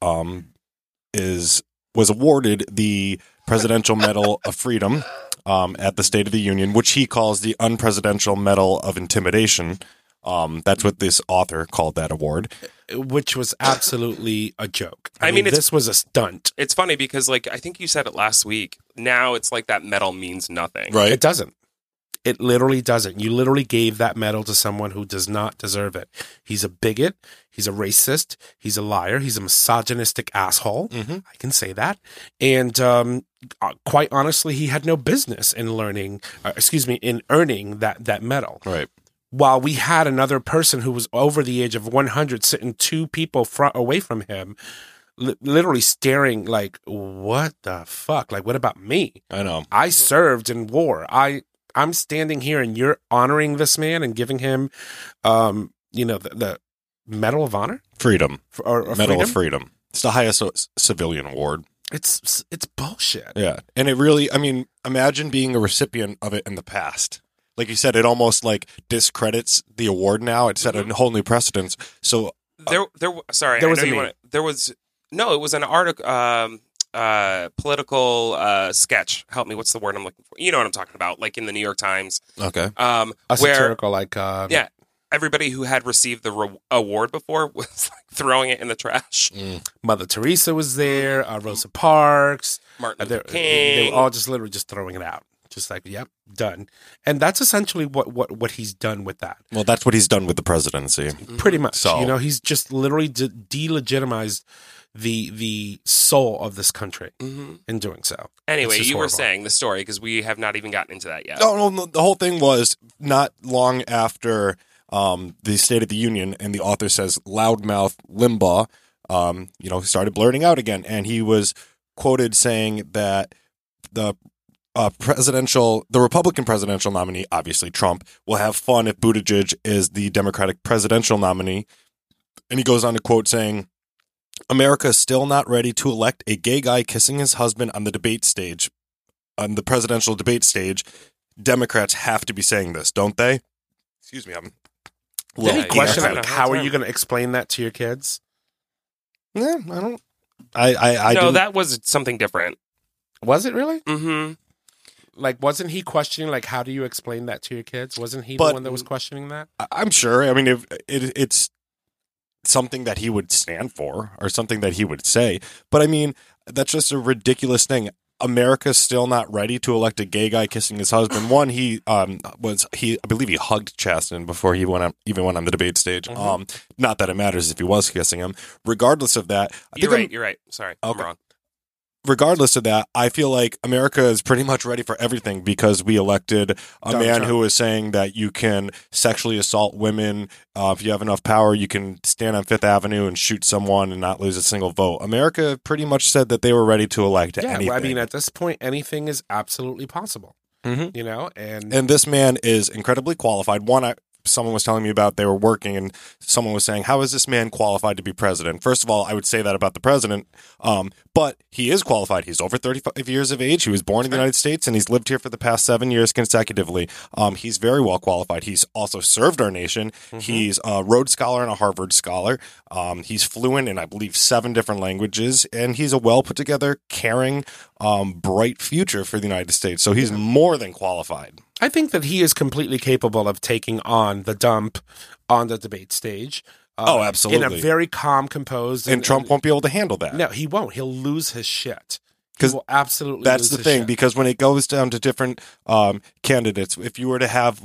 [SPEAKER 2] was awarded the Presidential Medal of Freedom at the State of the Union, which he calls the Unpresidential Medal of Intimidation. That's what this author called that award.
[SPEAKER 4] Which was absolutely a joke.
[SPEAKER 1] I mean,
[SPEAKER 4] this was a stunt.
[SPEAKER 1] It's funny because, I think you said it last week. Now it's like that medal means nothing.
[SPEAKER 2] Right.
[SPEAKER 4] It doesn't. It literally doesn't. You literally gave that medal to someone who does not deserve it. He's a bigot. He's a racist. He's a liar. He's a misogynistic asshole. I can say that. And quite honestly, he had no business in earning that medal.
[SPEAKER 2] Right.
[SPEAKER 4] While we had another person who was over the age of 100 sitting 2 people away from him, literally staring like, what the fuck? Like, what about me?
[SPEAKER 2] I know.
[SPEAKER 4] I served in war. I'm standing here and you're honoring this man and giving him, the Medal of Honor?
[SPEAKER 2] Freedom.
[SPEAKER 4] Or
[SPEAKER 2] Medal
[SPEAKER 4] freedom?
[SPEAKER 2] of Freedom. It's the highest civilian award.
[SPEAKER 4] It's bullshit.
[SPEAKER 2] Yeah. And it really, imagine being a recipient of it in the past. Like you said, it almost discredits the award now. It set a whole new precedence. So
[SPEAKER 1] it was an article, political sketch. Help me, what's the word I'm looking for? You know what I'm talking about, like in the New York Times.
[SPEAKER 2] Okay.
[SPEAKER 4] A satirical,
[SPEAKER 1] everybody who had received the award before was throwing it in the trash.
[SPEAKER 4] Mother Teresa was there, Rosa Parks,
[SPEAKER 1] Martin Luther King.
[SPEAKER 4] They were all just literally just throwing it out. Just like, yep, done. And that's essentially what he's done with that.
[SPEAKER 2] Well, that's what he's done with the presidency.
[SPEAKER 4] Pretty much.
[SPEAKER 2] So,
[SPEAKER 4] he's just literally delegitimized the soul of this country in doing so.
[SPEAKER 1] Anyway, you were saying the story because we have not even gotten into that yet.
[SPEAKER 2] No, the whole thing was not long after the State of the Union, and the author says loudmouth Limbaugh, started blurting out again, and he was quoted saying that the Republican presidential nominee, obviously Trump, will have fun if Buttigieg is the Democratic presidential nominee. And he goes on to quote saying, America is still not ready to elect a gay guy kissing his husband on the presidential debate stage. Democrats have to be saying this, don't they? Excuse me.
[SPEAKER 4] Any question? How are you going to explain that to your kids?
[SPEAKER 2] Yeah, I don't. I
[SPEAKER 1] No,
[SPEAKER 2] didn't-
[SPEAKER 1] that was something different.
[SPEAKER 4] Was it really?
[SPEAKER 1] Mm-hmm.
[SPEAKER 4] Like, wasn't he questioning, like, how do you explain that to your kids? Wasn't he
[SPEAKER 2] But-
[SPEAKER 4] the one that was questioning that?
[SPEAKER 2] I'm sure. I mean, if it's something that he would stand for or something that he would say. But I mean, that's just a ridiculous thing. America's still not ready to elect a gay guy kissing his husband. One, I believe he hugged Chasten before he went on the debate stage.
[SPEAKER 4] Mm-hmm.
[SPEAKER 2] Not that it matters if he was kissing him. Regardless of that,
[SPEAKER 1] You're right. Sorry, I'm
[SPEAKER 2] Okay.
[SPEAKER 1] wrong.
[SPEAKER 2] regardless of that, I feel like America is pretty much ready for everything because we elected a
[SPEAKER 4] Donald
[SPEAKER 2] man
[SPEAKER 4] Trump.
[SPEAKER 2] who is saying that you can sexually assault women. If you have enough power, you can stand on Fifth Avenue and shoot someone and not lose a single vote. America pretty much said that they were ready to elect
[SPEAKER 4] Yeah,
[SPEAKER 2] anything.
[SPEAKER 4] I mean, at this point, anything is absolutely possible.
[SPEAKER 2] Mhm.
[SPEAKER 4] You know, and
[SPEAKER 2] And this man is incredibly qualified. Someone was telling me about they were working, and someone was saying, "How is this man qualified to be president?" First of all, I would say that about the president, but he is qualified. He's over 35 years of age. He was born in the United States, and he's lived here for the past 7 years consecutively. He's very well qualified. He's also served our nation. He's a Rhodes Scholar and a Harvard Scholar. He's fluent in, I believe, 7 different languages, and he's a well put together, caring, bright future for the United States. So he's more than qualified.
[SPEAKER 4] I think that he is completely capable of taking on the dump on the debate stage.
[SPEAKER 2] Oh, absolutely.
[SPEAKER 4] In a very calm, composed,
[SPEAKER 2] And Trump won't be able to handle that.
[SPEAKER 4] No, he won't. He'll lose his shit. He
[SPEAKER 2] 'Cause
[SPEAKER 4] will absolutely.
[SPEAKER 2] That's
[SPEAKER 4] lose
[SPEAKER 2] the
[SPEAKER 4] his
[SPEAKER 2] thing,
[SPEAKER 4] shit.
[SPEAKER 2] because when it goes down to different candidates, if you were to have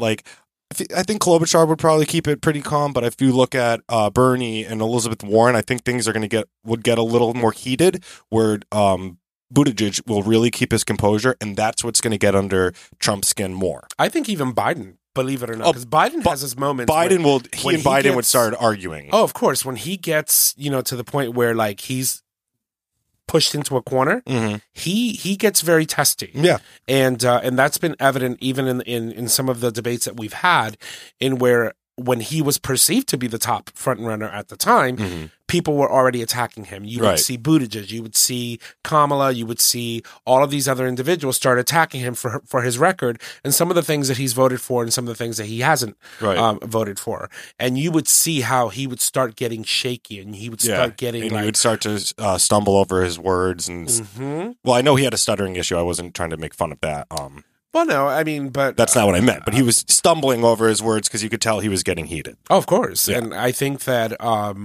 [SPEAKER 2] I think Klobuchar would probably keep it pretty calm, but if you look at Bernie and Elizabeth Warren, I think things are going to get a little more heated. Where Buttigieg will really keep his composure, and that's what's going to get under Trump's skin more.
[SPEAKER 4] I think even Biden, believe it or not, because Biden has his moments.
[SPEAKER 2] Biden
[SPEAKER 4] when
[SPEAKER 2] and Biden would
[SPEAKER 4] gets-
[SPEAKER 2] start arguing.
[SPEAKER 4] Oh, of course, when he gets to the point where like he's pushed into a corner,
[SPEAKER 2] Mhm.
[SPEAKER 4] he gets very testy.
[SPEAKER 2] Yeah.
[SPEAKER 4] and that's been evident even in some of the debates that we've had, in where when he was perceived to be the top front runner at the time, people were already attacking him. You would
[SPEAKER 2] Right.
[SPEAKER 4] see Buttigieg, you would see Kamala, you would see all of these other individuals start attacking him for his record and some of the things that he's voted for and some of the things that he hasn't
[SPEAKER 2] Right.
[SPEAKER 4] voted for. And you would see how he would start getting shaky and he would start getting
[SPEAKER 2] and
[SPEAKER 4] like,
[SPEAKER 2] he would start to stumble over his words. And
[SPEAKER 4] Mhm.
[SPEAKER 2] well, I know he had a stuttering issue. I wasn't trying to make fun of that.
[SPEAKER 4] Well, no, I mean, but
[SPEAKER 2] That's not what I meant. But he was stumbling over his words because you could tell he was getting heated.
[SPEAKER 4] oh, of course.
[SPEAKER 2] Yeah.
[SPEAKER 4] And I think that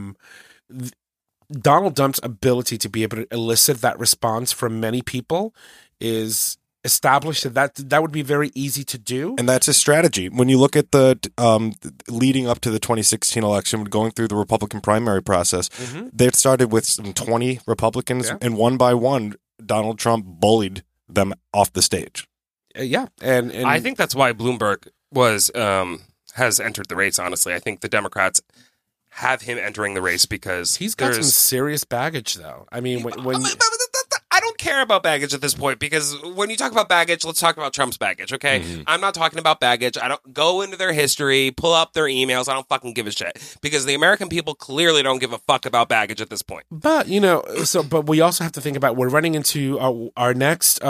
[SPEAKER 4] Donald Trump's ability to be able to elicit that response from many people is established that would be very easy to do.
[SPEAKER 2] And that's his strategy. When you look at the leading up to the 2016 election, going through the Republican primary process, they started with some 20 Republicans,
[SPEAKER 4] Yeah.
[SPEAKER 2] and one by one, Donald Trump bullied them off the stage.
[SPEAKER 4] Yeah, and
[SPEAKER 1] I think that's why Bloomberg has entered the race. Honestly, I think the Democrats have him entering the race because
[SPEAKER 4] he's got some
[SPEAKER 1] there's-
[SPEAKER 4] serious baggage, though. I mean, when
[SPEAKER 1] I don't care about baggage at this point because when you talk about baggage, let's talk about Trump's baggage, okay? I'm not talking about baggage. I don't go into their history, pull up their emails. I don't fucking give a shit because the American people clearly don't give a fuck about baggage at this point.
[SPEAKER 4] but but we also have to think about we're running into our next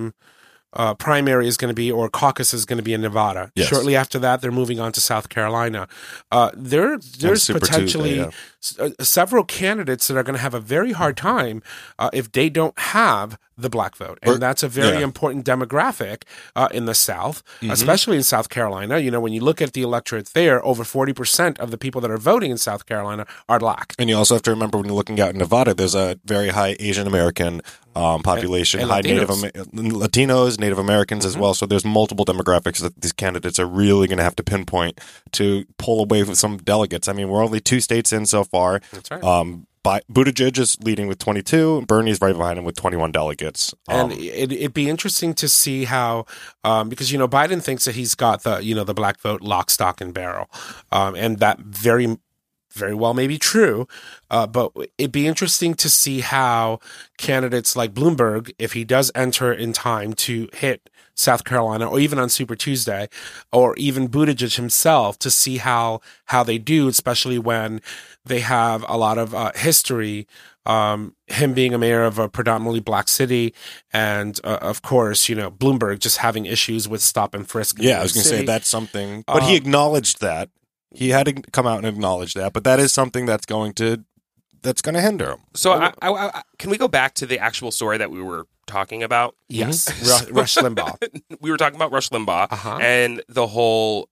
[SPEAKER 4] primary is going to be, or caucus is going to be in Nevada.
[SPEAKER 2] Yes.
[SPEAKER 4] Shortly after that, they're moving on to South Carolina. There's
[SPEAKER 2] Super
[SPEAKER 4] potentially
[SPEAKER 2] Tuesday,
[SPEAKER 4] several candidates that are going to have a very hard time if they don't have the black vote. And that's a very
[SPEAKER 2] yeah.
[SPEAKER 4] important demographic in the South, especially in South Carolina. When you look at the electorate there, over 40% of the people that are voting in South Carolina are black.
[SPEAKER 2] And you also have to remember when you're looking out in Nevada, there's a very high Asian American population,
[SPEAKER 4] and
[SPEAKER 2] high
[SPEAKER 4] Latinos.
[SPEAKER 2] Latinos, Native Americans as well. So there's multiple demographics that these candidates are really going to have to pinpoint to pull away with some delegates. I mean, we're only 2 states in so far.
[SPEAKER 4] That's right.
[SPEAKER 2] Buttigieg is leading with 22. Bernie's right behind him with 21 delegates.
[SPEAKER 4] And it'd be interesting to see how, because Biden thinks that he's got the black vote lock, stock, and barrel, and that very, very well may be true. But it'd be interesting to see how candidates like Bloomberg, if he does enter in time to hit South Carolina, or even on Super Tuesday, or even Buttigieg himself, to see how they do, especially when they have a lot of history. Him being a mayor of a predominantly black city, and of course, Bloomberg just having issues with stop and frisk. in
[SPEAKER 2] Yeah,
[SPEAKER 4] New
[SPEAKER 2] I was
[SPEAKER 4] York
[SPEAKER 2] going to say
[SPEAKER 4] City.
[SPEAKER 2] that's something. But he acknowledged that. He had to come out and acknowledge that. But that is something that's going to that's going to hinder them.
[SPEAKER 1] So can we go back to the actual story that we were talking about?
[SPEAKER 4] Yes. Rush Limbaugh.
[SPEAKER 1] We were talking about Rush Limbaugh and the whole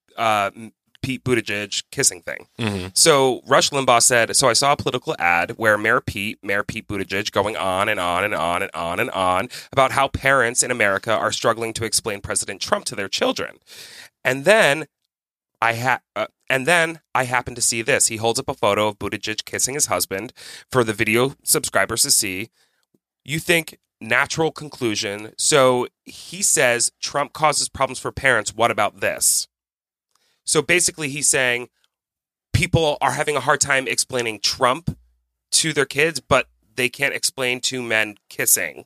[SPEAKER 1] Pete Buttigieg kissing thing. So Rush Limbaugh said, so I saw a political ad where Mayor Pete Buttigieg going on and on and on and on and on about how parents in America are struggling to explain President Trump to their children. And then I happened to see this. He holds up a photo of Buttigieg kissing his husband for the video subscribers to see. You think natural conclusion. So he says Trump causes problems for parents. What about this? So basically he's saying people are having a hard time explaining Trump to their kids, but they can't explain two men kissing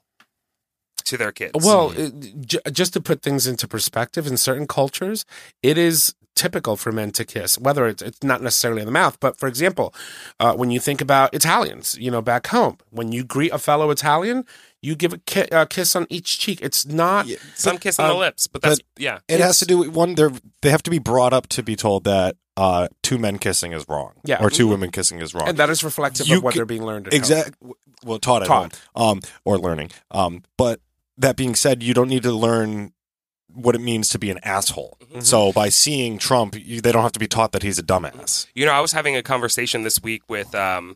[SPEAKER 1] to their kids.
[SPEAKER 4] Well, just to put things into perspective, in certain cultures, it is typical for men to kiss, whether it's not necessarily in the mouth. But for example, when you think about Italians, back home, when you greet a fellow Italian, you give a kiss on each cheek. It's not
[SPEAKER 1] some kiss on the lips, but that's
[SPEAKER 2] It has to do with one. They have to be brought up to be told that two men kissing is wrong, or two women kissing is wrong,
[SPEAKER 4] and that is reflective of what they're being learned.
[SPEAKER 2] Exactly. Well, taught at home, or learning. But that being said, you don't need to learn what it means to be an asshole. So by seeing Trump, they don't have to be taught that he's a dumbass.
[SPEAKER 1] I was having a conversation this week with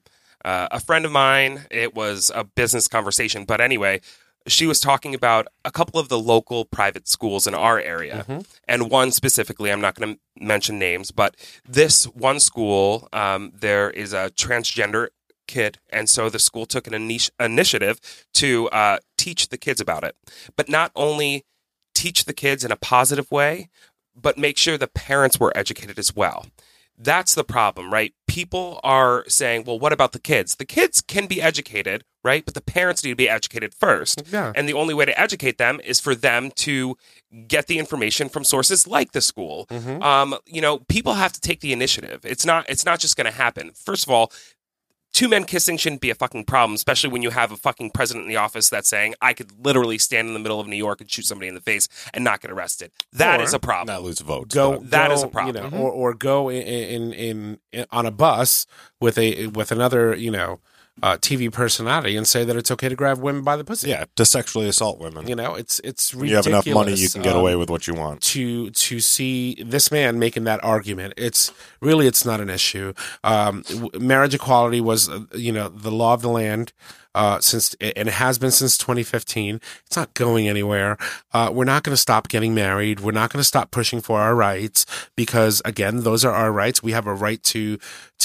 [SPEAKER 1] a friend of mine. It was a business conversation, but anyway, she was talking about a couple of the local private schools in our area, and one specifically, I'm not going to mention names, but this one school, there is a transgender kid, and so the school took an initiative to teach the kids about it, but not only teach the kids in a positive way, but make sure the parents were educated as well. That's the problem, right? People are saying, well, what about the kids? The kids can be educated, right? But the parents need to be educated first.
[SPEAKER 4] Yeah.
[SPEAKER 1] And the only way to educate them is for them to get the information from sources like the school. People have to take the initiative. It's not just going to happen. First of all, two men kissing shouldn't be a fucking problem, especially when you have a fucking president in the office that's saying, I could literally stand in the middle of New York and shoot somebody in the face and not get arrested. That is a problem.
[SPEAKER 2] Not lose votes.
[SPEAKER 1] That is a problem.
[SPEAKER 4] Or go in on a bus with another, TV personality and say that it's okay to grab women by the pussy.
[SPEAKER 2] Yeah, to sexually assault women.
[SPEAKER 4] It's ridiculous.
[SPEAKER 2] You have enough money, you can get away with what you want.
[SPEAKER 4] To see this man making that argument, it's not an issue. Marriage equality was, the law of the land. And it has been since 2015. It's not going anywhere. We're not going to stop getting married. We're not going to stop pushing for our rights because, again, those are our rights. We have a right to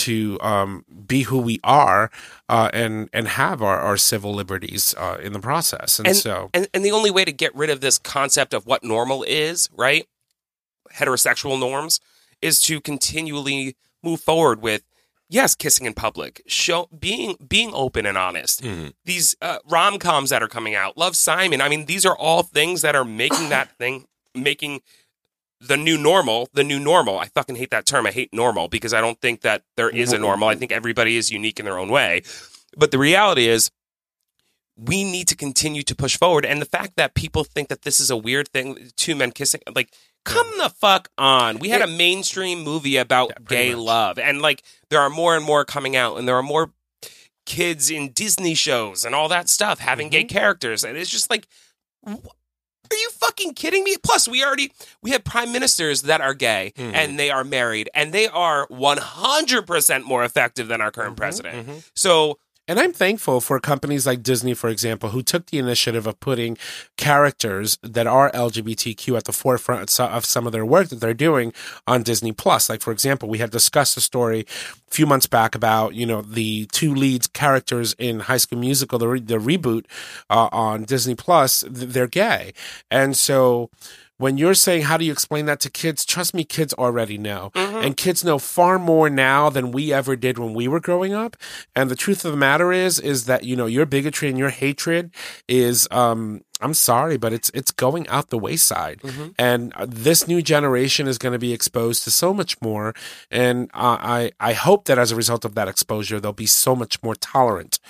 [SPEAKER 4] be who we are and have our civil liberties in the process. And
[SPEAKER 1] the only way to get rid of this concept of what normal is, right, heterosexual norms, is to continually move forward with, yes, kissing in public, being open and honest. These rom-coms that are coming out, Love, Simon. I mean, these are all things that are making making the new normal. I fucking hate that term. I hate normal because I don't think that there is a normal. I think everybody is unique in their own way. But the reality is, we need to continue to push forward. And the fact that people think that this is a weird thing, two men kissing, like, come the fuck on. We had a mainstream movie about gay love. And, there are more and more coming out. And there are more kids in Disney shows and all that stuff having gay characters. And it's just like, are you fucking kidding me? Plus, we have prime ministers that are gay and they are married. And they are 100% more effective than our current president. So...
[SPEAKER 4] And I'm thankful for companies like Disney, for example, who took the initiative of putting characters that are LGBTQ at the forefront of some of their work that they're doing on Disney Plus. Like, for example, we had discussed a story a few months back about, the two lead characters in High School Musical, the reboot on Disney Plus, they're gay. And so... when you're saying, how do you explain that to kids? Trust me, kids already know. And kids know far more now than we ever did when we were growing up. And the truth of the matter is that, your bigotry and your hatred is, I'm sorry, but it's going out the wayside. And this new generation is going to be exposed to so much more. And I hope that as a result of that exposure, they'll be so much more tolerant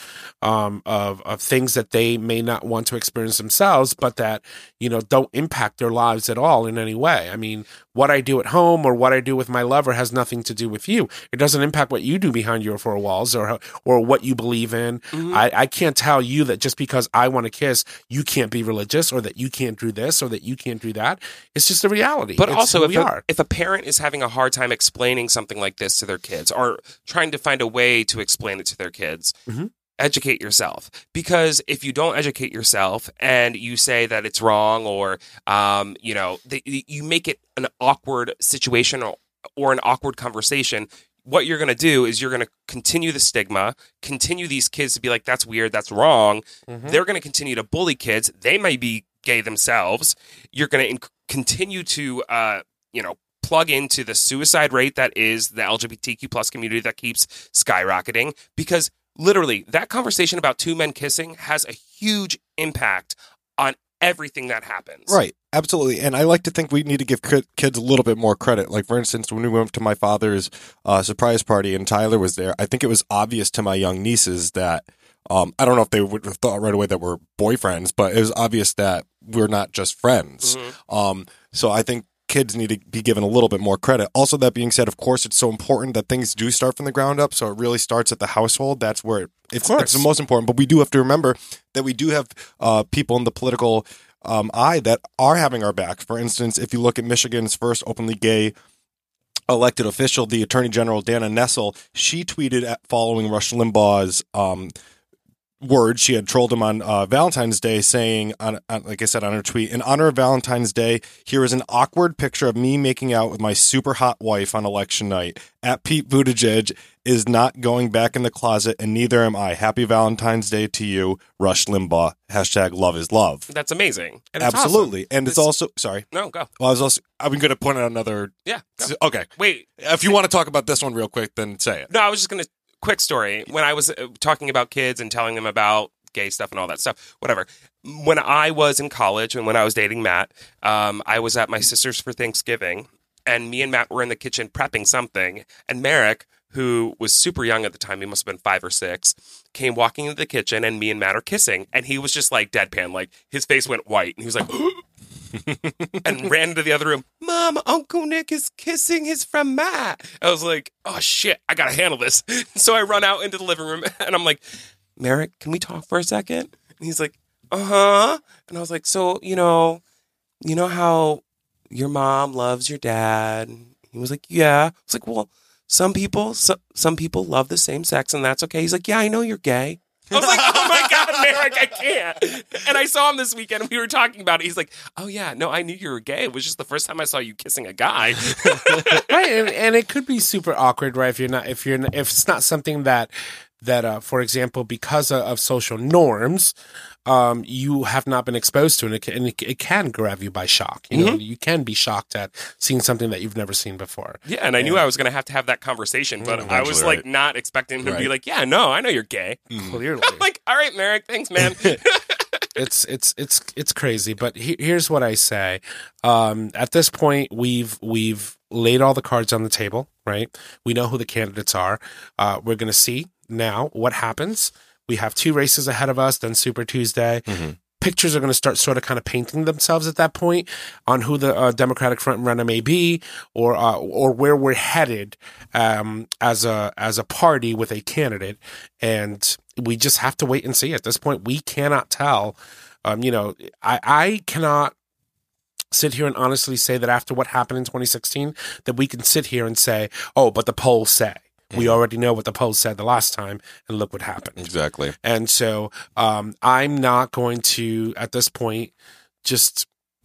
[SPEAKER 4] of things that they may not want to experience themselves, but that, don't impact their lives at all in any way. I mean, what I do at home or what I do with my lover has nothing to do with you. It doesn't impact what you do behind your four walls or what you believe in.
[SPEAKER 1] Mhm.
[SPEAKER 4] I can't tell you that just because I want to kiss, you can't be religious, or that you can't do this or that you can't do that. It's just a reality.
[SPEAKER 1] But
[SPEAKER 4] It's
[SPEAKER 1] also,
[SPEAKER 4] who we are.
[SPEAKER 1] if a parent is having a hard time explaining something like this to their kids, or trying to find a way to explain it to their kids,
[SPEAKER 4] Mhm.
[SPEAKER 1] educate yourself. Because if you don't educate yourself and you say that it's wrong, or you make it an awkward situation or an awkward conversation, what you're going to do is you're going to continue the stigma, continue these kids to be like, that's weird, that's wrong.
[SPEAKER 4] Mhm.
[SPEAKER 1] They're going to continue to bully kids. They might be gay themselves. You're going to continue to, plug into the suicide rate that is the LGBTQ plus community that keeps skyrocketing, because literally that conversation about two men kissing has a huge impact on everything that happens.
[SPEAKER 2] Right. Absolutely. And I like to think we need to give kids a little bit more credit. Like, for instance, when we went to my father's surprise party and Tyler was there, I think it was obvious to my young nieces that I don't know if they would have thought right away that we're boyfriends, but it was obvious that we're not just friends.
[SPEAKER 1] Mhm.
[SPEAKER 2] So I think kids need to be given a little bit more credit. Also, that being said, of course, it's so important that things do start from the ground up. So it really starts at the household. That's where it's the most important. But we do have to remember that we do have people in the political eye that are having our back. For instance, if you look at Michigan's first openly gay elected official, the Attorney General, Dana Nessel, she tweeted following Rush Limbaugh's words. She had trolled him on Valentine's Day, saying, like I said on her tweet, in honor of Valentine's Day, here is an awkward picture of me making out with my super hot wife on election night. At Pete Buttigieg is not going back in the closet, and neither am I. Happy Valentine's Day to you, Rush Limbaugh. # love is love.
[SPEAKER 1] That's amazing.
[SPEAKER 4] And it's
[SPEAKER 2] Absolutely.
[SPEAKER 4] awesome.
[SPEAKER 2] And it's also, sorry.
[SPEAKER 1] No, go.
[SPEAKER 2] Well, I'm going to point out another.
[SPEAKER 1] Yeah. Go.
[SPEAKER 2] Okay.
[SPEAKER 1] Wait.
[SPEAKER 2] If you want to talk about this one real quick, then say it.
[SPEAKER 1] No, I was just going to. Quick story. When I was talking about kids and telling them about gay stuff and all that stuff, whatever. When I was in college and when I was dating Matt, I was at my sister's for Thanksgiving, and me and Matt were in the kitchen prepping something, and Merrick, who was super young at the time, he must have been 5 or 6, came walking into the kitchen, and me and Matt are kissing, and he was just like deadpan, like his face went white, and he was like, and ran into the other room. Mom, Uncle Nick is kissing his friend Matt. I was like, oh shit, I gotta handle this. So I run out into the living room, and I'm like, Merrick, can we talk for a second? And he's like, uh-huh. And I was like, so, you know how your mom loves your dad? And he was like, yeah. I was like, well, some people love the same sex, and that's okay. He's like, yeah, I know you're gay. I was like, oh my God, Merrick, I can't. And I saw him this weekend, and we were talking about it. He's like, oh yeah, no, I knew you were gay. It was just the first time I saw you kissing a guy.
[SPEAKER 4] Right, and it could be super awkward, right? If it's not something that for example, because of social norms, you have not been exposed to, and it can grab you by shock. You know, you can be shocked at seeing something that you've never seen before.
[SPEAKER 1] Yeah, and I knew I was going to have that conversation, but I was like not expecting him to be like, yeah, no, I know you're gay.
[SPEAKER 4] Clearly,
[SPEAKER 1] I'm like, all right, Merrick, thanks, man.
[SPEAKER 4] It's crazy, but here's what I say. At this point, we've laid all the cards on the table, right? We know who the candidates are. We're going to see now what happens. We have 2 races ahead of us, then Super Tuesday. Mm-hmm. Pictures are going to start sort of kind of painting themselves at that point on who the Democratic front runner may be, or where we're headed as a party with a candidate, and we just have to wait and see. At this point, we cannot tell. I cannot sit here and honestly say that after what happened in 2016, that we can sit here and say, oh, but the polls say. We already know what the polls said the last time, and look what happened.
[SPEAKER 2] Exactly.
[SPEAKER 4] And so I'm not going to, at this point, just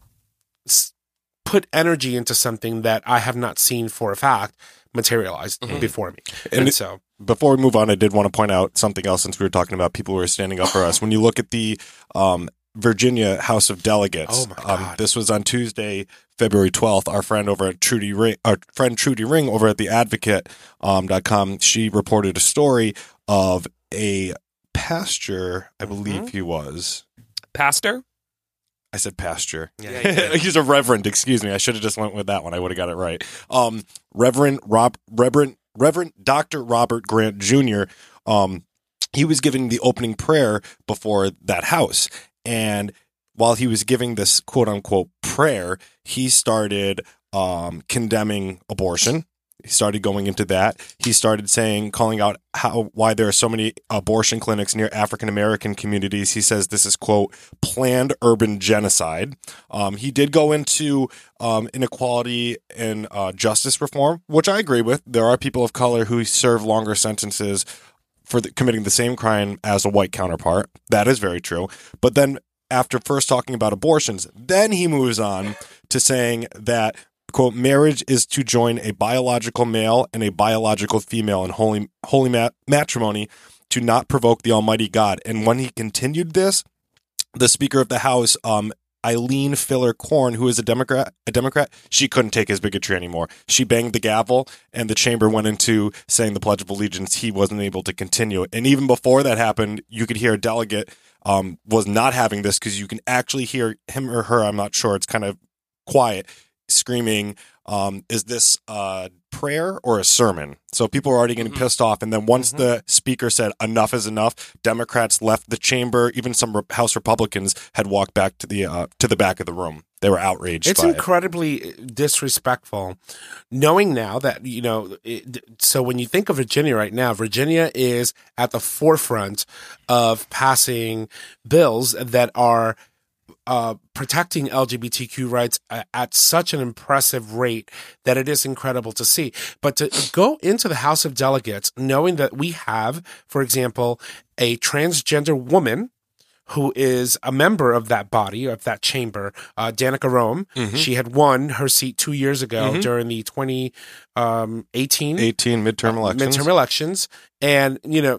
[SPEAKER 4] put energy into something that I have not seen for a fact materialized before me. And so
[SPEAKER 2] before we move on, I did want to point out something else, since we were talking about people who are standing up for us. When you look at the Virginia House of Delegates,
[SPEAKER 4] oh my God.
[SPEAKER 2] This was on Tuesday, February 12th. Our friend over at Trudy Ring over at theadvocate.com, she reported a story of a pastor, I believe he was.
[SPEAKER 1] Pastor?
[SPEAKER 2] I said pasture.
[SPEAKER 1] Yeah,
[SPEAKER 2] He's a reverend. Excuse me. I should have just went with that one. I would have got it right. Reverend Dr. Robert Grant Jr. He was giving the opening prayer before that house, and while he was giving this quote unquote prayer, he started condemning abortion. He started going into that. He started calling out why there are so many abortion clinics near African American communities. He says this is, quote, planned urban genocide. He did go into inequality and justice reform, which I agree with. There are people of color who serve longer sentences for committing the same crime as a white counterpart. That is very true. But then after first talking about abortions, then he moves on to saying that, quote, marriage is to join a biological male and a biological female in holy matrimony to not provoke the Almighty God. And when he continued this, the Speaker of the House, Eileen Filler Corn, who is a Democrat, she couldn't take his bigotry anymore. She banged the gavel, and the chamber went into saying the Pledge of Allegiance. He wasn't able to continue. And even before that happened, you could hear a delegate was not having this, because you can actually hear him or her, I'm not sure, it's kind of quiet, screaming, is this a prayer or a sermon? So people were already getting pissed off. And then once the speaker said enough is enough, Democrats left the chamber. Even some House Republicans had walked back to the back of the room. They were outraged.
[SPEAKER 4] It's incredibly disrespectful, knowing now that, so when you think of Virginia right now, Virginia is at the forefront of passing bills that are protecting LGBTQ rights at such an impressive rate that it is incredible to see. But to go into the House of Delegates knowing that we have, for example, a transgender woman who is a member of that body, of that chamber, Danica Rome. She had won her seat 2 years ago during the 2018 midterm elections. And,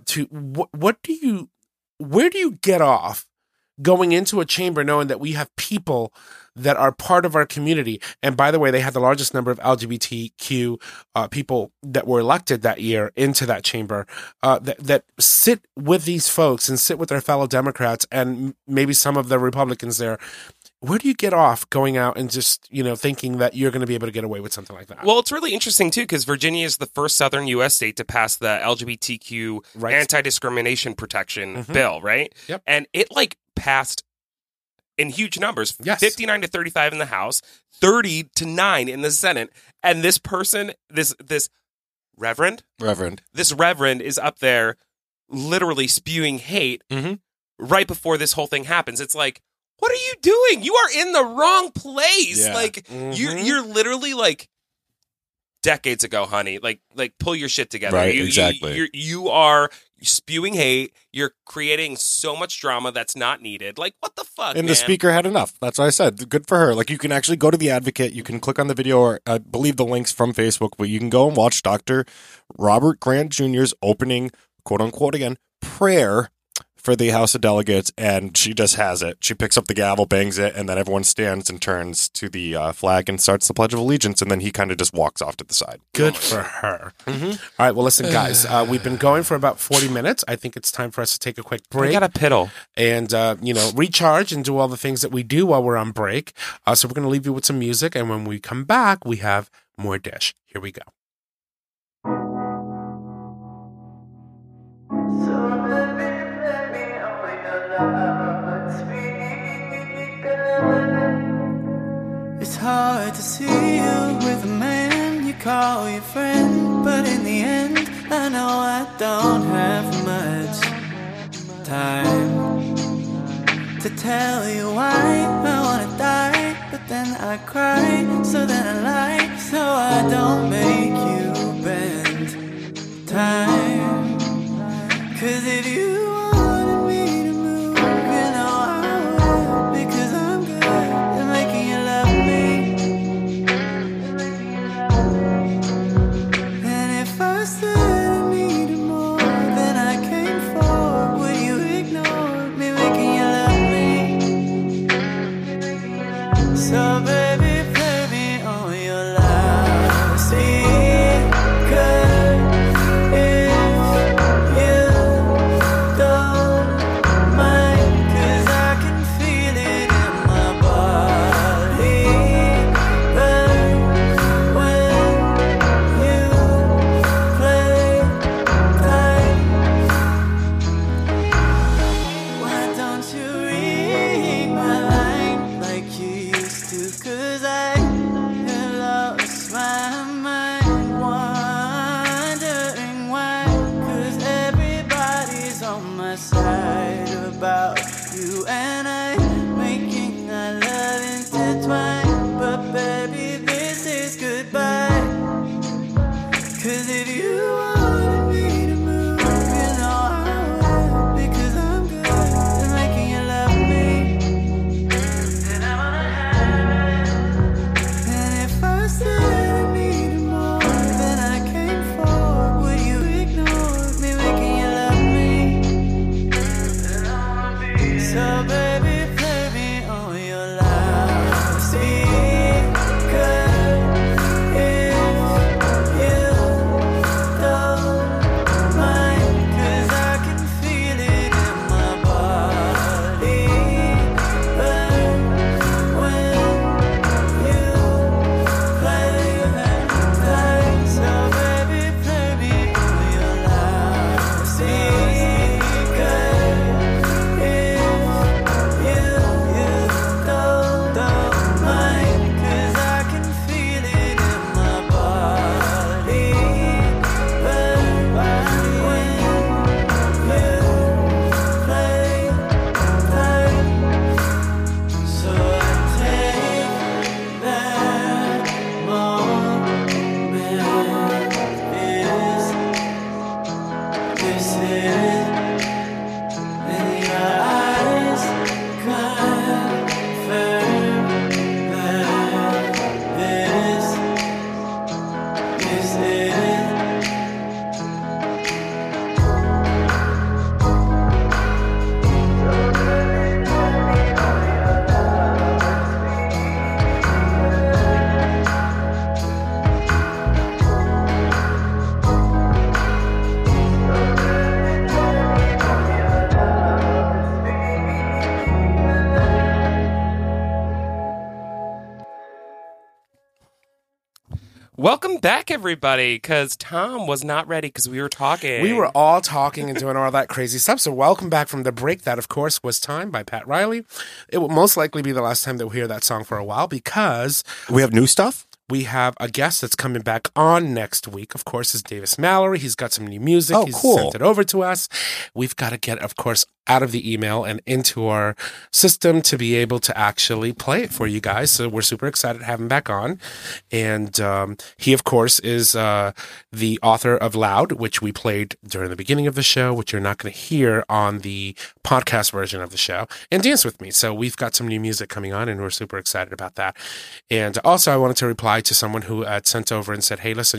[SPEAKER 4] where do you get off going into a chamber knowing that we have people that are part of our community? And by the way, they had the largest number of LGBTQ people that were elected that year into that chamber that sit with these folks and sit with their fellow Democrats and maybe some of the Republicans there. Where do you get off going out and just, thinking that you're going to be able to get away with something like that?
[SPEAKER 1] Well, it's really interesting, too, because Virginia is the first southern U.S. state to pass the LGBTQ anti-discrimination protection bill, right?
[SPEAKER 4] Yep.
[SPEAKER 1] And it, passed in huge numbers.
[SPEAKER 4] Yes.
[SPEAKER 1] 59 to 35 in the House, 30 to 9 in the Senate. And this person, this reverend, this reverend is up there literally spewing hate right before this whole thing happens. It's like, what are you doing? You are in the wrong place.
[SPEAKER 2] Yeah.
[SPEAKER 1] You're literally decades ago, honey. Like pull your shit together.
[SPEAKER 2] Right, exactly.
[SPEAKER 1] You are spewing hate. You're creating so much drama that's not needed. What the fuck,
[SPEAKER 2] And
[SPEAKER 1] man?
[SPEAKER 2] the speaker had enough. That's what I said. Good for her. You can actually go to The Advocate. You can click on the video, or I believe the links from Facebook, but you can go and watch Dr. Robert Grant Jr.'s opening, quote unquote again, prayer for the House of Delegates, and she just has it. She picks up the gavel, bangs it, and then everyone stands and turns to the flag and starts the Pledge of Allegiance, and then he kind of just walks off to the side.
[SPEAKER 4] Good for her. All right, well, listen, guys, we've been going for about 40 minutes. I think it's time for us to take a quick break.
[SPEAKER 1] I got a piddle.
[SPEAKER 4] And, recharge and do all the things that we do while we're on break. So we're going to leave you with some music, and when we come back, we have more Dish. Here we go.
[SPEAKER 6] It's hard to see you with a man you call your friend, but in the end, I know I don't have much time to tell you why I wanna die, but then I cry, so then I lie, so I don't make you bend time. 'Cause if you wanted me to move, you know I would, because I'm good at making you love me. And if I said I needed more than I came for, would you ignore me making you love me? So baby, play me on your loudspeaker. If you right about you and I making our love intertwine. But baby, this is goodbye. 'Cause if you wanted me to move, you know I would. Because I'm good at making you love me. And I wanna have it. And if I said I needed more than I came for, would you ignore me making you love me? And I wanna be. So baby, play me on your loudspeaker.
[SPEAKER 1] Welcome back, everybody, because Tom was not ready because we were talking.
[SPEAKER 4] We were all talking and doing all that crazy stuff. So welcome back from the break. That, of course, was Time by Pat Riley. It will most likely be the last time that we'll hear that song for a while because
[SPEAKER 2] We have new stuff?
[SPEAKER 4] we have a guest that's coming back on next week. Of course, is Davis Mallory. He's got some new music.
[SPEAKER 2] Oh,
[SPEAKER 4] He's
[SPEAKER 2] cool.
[SPEAKER 4] sent it over to us. We've got to get, of course, out of the email and into our system to be able to actually play it for you guys. So we're super excited to have him back on. And he, of course, is the author of Loud, which we played during the beginning of the show, which you're not going to hear on the podcast version of the show, and Dance With Me. So we've got some new music coming on, and we're super excited about that. And also, I wanted to reply to someone who had sent over and said, hey, listen,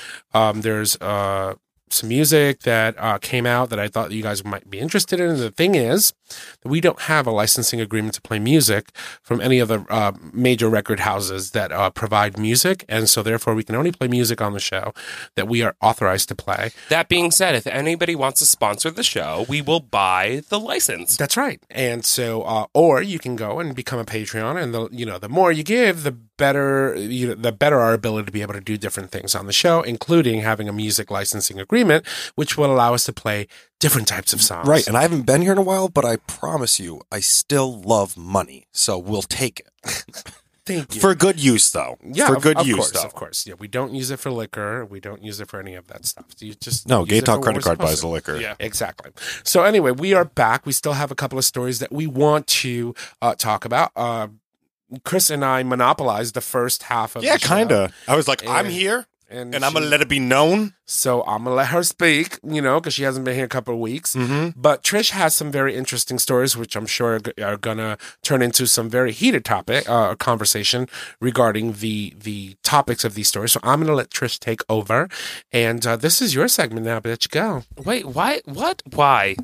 [SPEAKER 4] there's some music that came out that I thought you guys might be interested in. And the thing is that we don't have a licensing agreement to play music from any of the major record houses that provide music. And so therefore we can only play music on the show that we are authorized to play.
[SPEAKER 1] That being said, if anybody wants to sponsor the show, we will buy the license.
[SPEAKER 4] That's right. And so, or you can go and become a Patreon, and the more you give, the better, the better our ability to be able to do different things on the show, including having a music licensing agreement, which will allow us to play different types of songs.
[SPEAKER 2] Right. And I haven't been here in a while, but I promise you, I still love money. So we'll take it.
[SPEAKER 4] Thank you.
[SPEAKER 2] For good use, though.
[SPEAKER 4] Yeah,
[SPEAKER 2] for good
[SPEAKER 4] of
[SPEAKER 2] use,
[SPEAKER 4] course,
[SPEAKER 2] though.
[SPEAKER 4] of course. Yeah, we don't use it for liquor. We don't use it for any of that stuff. You just
[SPEAKER 2] No,
[SPEAKER 4] use
[SPEAKER 2] Gay
[SPEAKER 4] it for
[SPEAKER 2] Talk
[SPEAKER 4] what
[SPEAKER 2] credit
[SPEAKER 4] we're
[SPEAKER 2] card buys
[SPEAKER 4] supposed
[SPEAKER 2] the liquor.
[SPEAKER 1] Yeah.
[SPEAKER 4] Exactly. So anyway, we are back. We still have a couple of stories that we want to talk about. Chris and I monopolized the first half of
[SPEAKER 2] Yeah,
[SPEAKER 4] the show.
[SPEAKER 2] kind of. I was like, I'm
[SPEAKER 4] And-
[SPEAKER 2] here, and I'm going
[SPEAKER 4] she-
[SPEAKER 2] to let it be known.
[SPEAKER 4] So I'm going to let her speak, because she hasn't been here a couple of weeks.
[SPEAKER 2] Mm-hmm.
[SPEAKER 4] But Trish has some very interesting stories, which I'm sure are going to turn into some very heated conversation regarding the topics of these stories. So I'm going to let Trish take over. And this is your segment now, bitch. Go.
[SPEAKER 1] Wait, why? What? Why?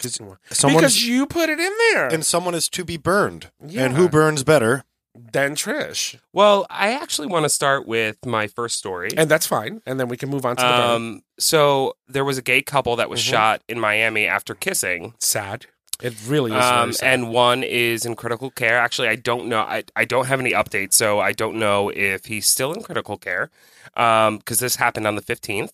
[SPEAKER 4] Because you put it in there.
[SPEAKER 2] And someone is to be burned.
[SPEAKER 4] Yeah.
[SPEAKER 2] And who burns better?
[SPEAKER 4] Then Trish.
[SPEAKER 1] Well, I actually want to start with my first story.
[SPEAKER 4] And that's fine. And then we can move on to the burn.
[SPEAKER 1] So there was a gay couple that was
[SPEAKER 4] Mhm.
[SPEAKER 1] shot in Miami after kissing.
[SPEAKER 4] Sad. It really is very sad.
[SPEAKER 1] And one is in critical care. Actually, I don't know. I don't have any updates, so I don't know if he's still in critical care because this happened on the 15th.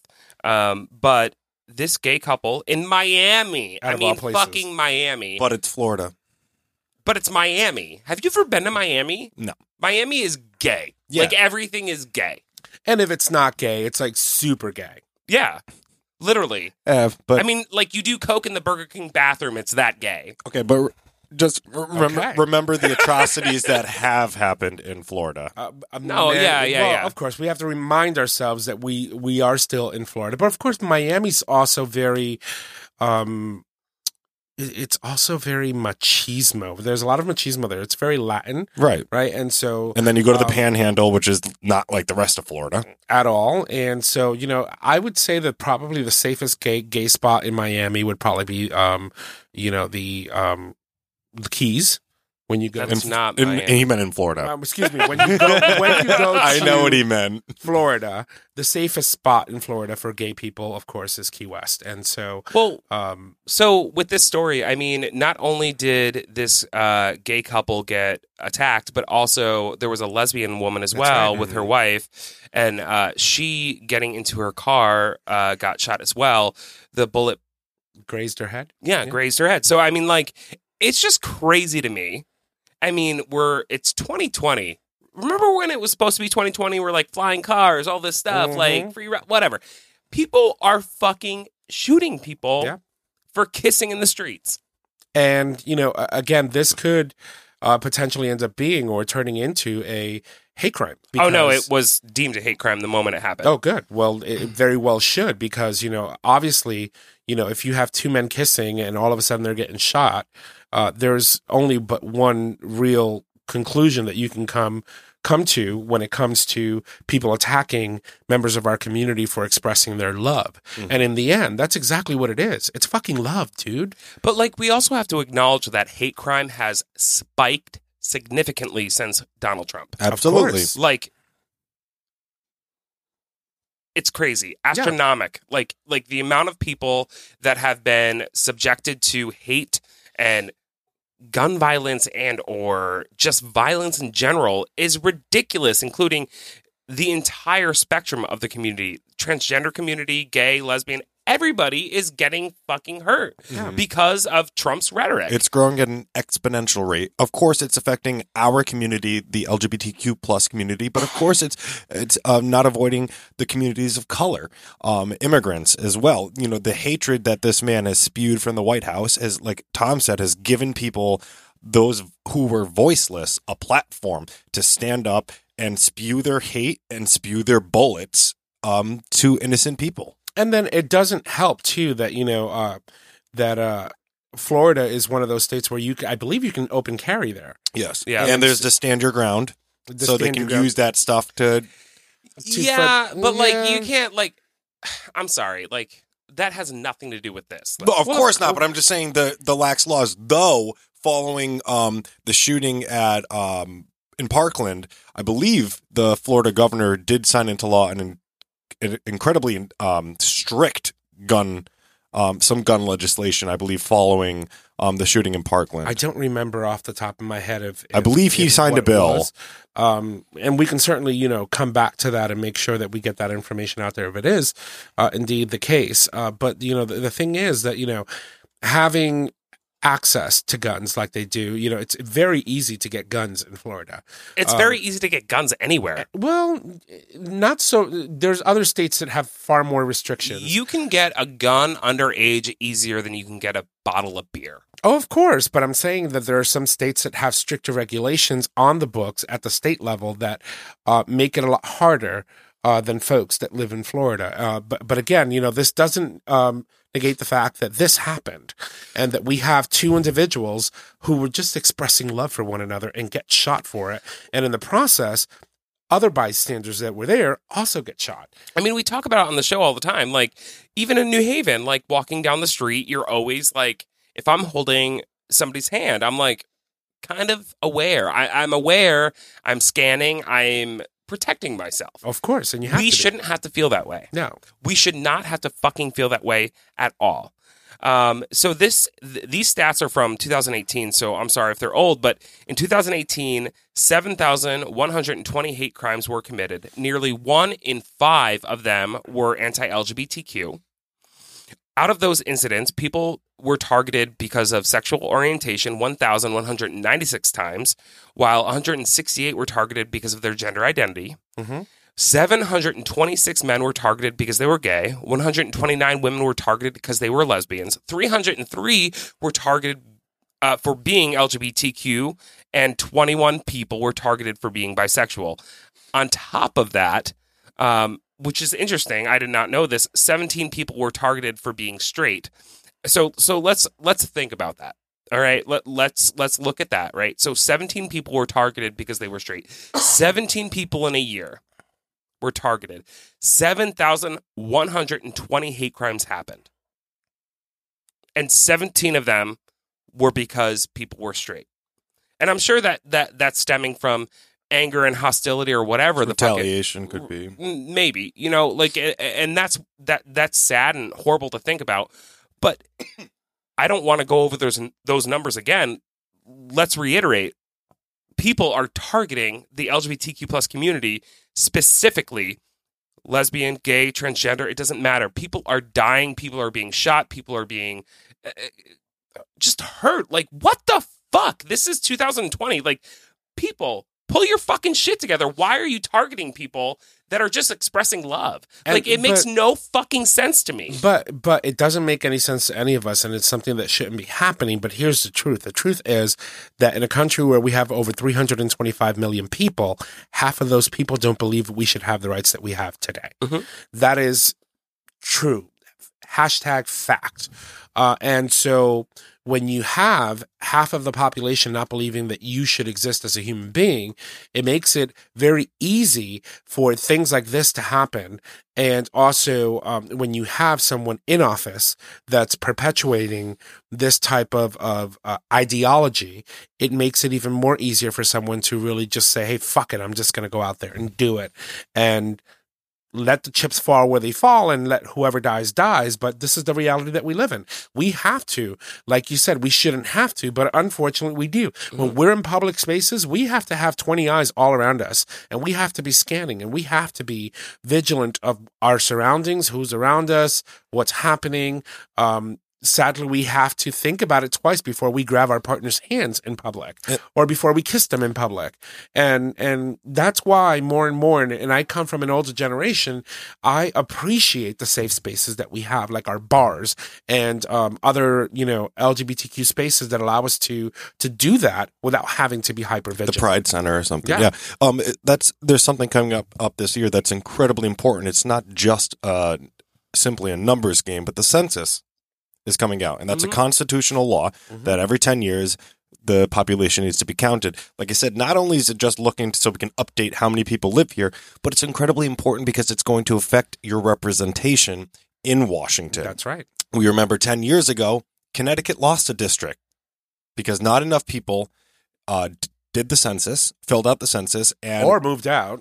[SPEAKER 1] But this gay couple in Miami,
[SPEAKER 4] Out
[SPEAKER 1] I
[SPEAKER 4] of all
[SPEAKER 1] mean,
[SPEAKER 4] places.
[SPEAKER 1] fucking Miami.
[SPEAKER 2] But it's Florida.
[SPEAKER 1] But it's Miami. Have you ever been to Miami?
[SPEAKER 2] No.
[SPEAKER 1] Miami is gay.
[SPEAKER 2] Yeah.
[SPEAKER 1] Like everything is gay.
[SPEAKER 4] And if it's not gay, it's like super gay.
[SPEAKER 1] Yeah. Literally.
[SPEAKER 2] But
[SPEAKER 1] I mean, like, you do coke in the Burger King bathroom, it's that gay.
[SPEAKER 2] okay, but just
[SPEAKER 4] Okay.
[SPEAKER 2] remember the atrocities that have happened in Florida.
[SPEAKER 1] No, yeah.
[SPEAKER 4] Of course, we have to remind ourselves that we are still in Florida, but of course, Miami's also very. It's also very machismo. There's a lot of machismo there. It's very Latin,
[SPEAKER 2] Right.
[SPEAKER 4] right? And so,
[SPEAKER 2] And then you go to the Panhandle, which is not like the rest of Florida.
[SPEAKER 4] at all. And so, I would say that probably the safest gay spot in Miami would probably be, the Keys. When you go,
[SPEAKER 1] That's not
[SPEAKER 2] And
[SPEAKER 1] Miami.
[SPEAKER 2] he meant in Florida.
[SPEAKER 4] excuse me. When you go to
[SPEAKER 2] I know what he meant.
[SPEAKER 4] Florida, the safest spot in Florida for gay people, of course, is Key West. And so,
[SPEAKER 1] Well, so with this story, I mean, not only did this gay couple get attacked, but also there was a lesbian woman as well
[SPEAKER 4] right.
[SPEAKER 1] with her wife, and she getting into her car got shot as well. The bullet,
[SPEAKER 4] grazed her head.
[SPEAKER 1] grazed her head. So I mean, like, it's just crazy to me. I mean, it's 2020. Remember when it was supposed to be 2020? We're like flying cars, all this stuff, like free, whatever. People are fucking shooting people for kissing in the streets.
[SPEAKER 4] And, again, this could potentially end up being or turning into a hate crime.
[SPEAKER 1] Oh, no,
[SPEAKER 4] because-
[SPEAKER 1] it was deemed a hate crime the moment it happened.
[SPEAKER 4] Oh, good. Well, it very well should, because, obviously, if you have two men kissing and all of a sudden they're getting shot, there's only but one real conclusion that you can come to when it comes to people attacking members of our community for expressing their love. And in the end, that's exactly what it is. It's fucking love, dude.
[SPEAKER 1] But, like, we also have to acknowledge that hate crime has spiked significantly since Donald Trump.
[SPEAKER 2] Absolutely.
[SPEAKER 4] course.
[SPEAKER 1] Like, it's crazy, astronomical. Like the amount of people that have been subjected to hate and gun violence and or just violence in general is ridiculous, including the entire spectrum of the community, transgender community, gay, lesbian. Everybody is getting fucking hurt because of Trump's rhetoric.
[SPEAKER 2] It's growing at an exponential rate. Of course, it's affecting our community, the LGBTQ plus community, but of course, it's not avoiding the communities of color, immigrants as well. The hatred that this man has spewed from the White House, as like Tom said, has given people, those who were voiceless, a platform to stand up and spew their hate and spew their bullets to innocent people.
[SPEAKER 4] And then it doesn't help too that Florida is one of those states where I believe you can open carry there.
[SPEAKER 2] Yes.
[SPEAKER 1] Yeah.
[SPEAKER 2] And there's the stand your ground, so they can use that stuff to.
[SPEAKER 1] But like you can't I'm sorry, like that has nothing to do with this.
[SPEAKER 2] Well, of course not. But I'm just saying the lax laws, though, following the shooting at in Parkland, I believe the Florida governor did sign into law an incredibly strict some gun legislation, I believe, following the shooting in Parkland.
[SPEAKER 4] I don't remember off the top of my head
[SPEAKER 2] I believe he signed
[SPEAKER 4] what
[SPEAKER 2] a bill.
[SPEAKER 4] it was. And we can certainly, come back to that and make sure that we get that information out there if it is indeed the case. But, the thing is that, having access to guns like they do, it's very easy to get guns in Florida.
[SPEAKER 1] It's very easy to get guns anywhere.
[SPEAKER 4] Well, not so. There's other states that have far more restrictions.
[SPEAKER 1] You can get a gun underage easier than you can get a bottle of beer.
[SPEAKER 4] Oh, of course. But I'm saying that there are some states that have stricter regulations on the books at the state level that make it a lot harder than folks that live in Florida. But again, this doesn't negate the fact that this happened and that we have two individuals who were just expressing love for one another and get shot for it. And in the process, other bystanders that were there also get shot.
[SPEAKER 1] I mean, we talk about it on the show all the time. Like, even in New Haven, like walking down the street, you're always like, if I'm holding somebody's hand, I'm like kind of aware. I'm aware, I'm scanning, I'm protecting myself.
[SPEAKER 4] Of course. And you have
[SPEAKER 1] We
[SPEAKER 4] to
[SPEAKER 1] shouldn't have to feel that way.
[SPEAKER 4] No.
[SPEAKER 1] We should not have to fucking feel that way at all. So these stats are from 2018, so I'm sorry if they're old, but in 2018, 7,120 hate crimes were committed. Nearly 1 in 5 of them were anti-LGBTQ. Out of those incidents, people were targeted because of sexual orientation 1,196 times, while 168 were targeted because of their gender identity. 726 men were targeted because they were gay. 129 women were targeted because they were lesbians. 303 were targeted for being LGBTQ, and 21 people were targeted for being bisexual. On top of that, which is interesting, I did not know this, 17 people were targeted for being straight. So let's think about that. All right, let's look at that, right? So 17 people were targeted because they were straight. 17 people in a year were targeted. 7,120 hate crimes happened. And 17 of them were because people were straight. And I'm sure that's stemming from anger and hostility or whatever.
[SPEAKER 2] Retaliation could be.
[SPEAKER 1] Maybe, and that's sad and horrible to think about. But I don't want to go over those numbers again. Let's reiterate. People are targeting the LGBTQ plus community, specifically lesbian, gay, transgender. It doesn't matter. People are dying. People are being shot. People are being just hurt. Like, what the fuck? This is 2020. Like, people, pull your fucking shit together. Why are you targeting people that are just expressing love? It makes no fucking sense to me.
[SPEAKER 4] But it doesn't make any sense to any of us, and it's something that shouldn't be happening. But here's the truth. The truth is that in a country where we have over 325 million people, half of those people don't believe we should have the rights that we have today. Mm-hmm. That is true. Hashtag fact. And so when you have half of the population not believing that you should exist as a human being, it makes it very easy for things like this to happen. And also, when you have someone in office that's perpetuating this type of ideology, it makes it even more easier for someone to really just say, hey, fuck it, I'm just going to go out there and do it. And let the chips fall where they fall and let whoever dies. But this is the reality that we live in. We have to, like you said, we shouldn't have to, but unfortunately we do. Mm-hmm. When we're in public spaces, we have to have 20 eyes all around us, and we have to be scanning, and we have to be vigilant of our surroundings, who's around us, what's happening. Sadly, we have to think about it twice before we grab our partner's hands in public or before we kiss them in public. And that's why more and more, and I come from an older generation, I appreciate the safe spaces that we have, like our bars and other, LGBTQ spaces that allow us to do that without having to be hypervigilant.
[SPEAKER 2] The Pride Center or something. Yeah. There's something coming up this year that's incredibly important. It's not just simply a numbers game, but the census is coming out, and that's a constitutional law that every 10 years the population needs to be counted. Like I said, not only is it just looking so we can update how many people live here, but it's incredibly important because it's going to affect your representation in Washington.
[SPEAKER 4] That's right.
[SPEAKER 2] We remember 10 years ago, Connecticut lost a district because not enough people did the census, filled out the census, or
[SPEAKER 4] moved out.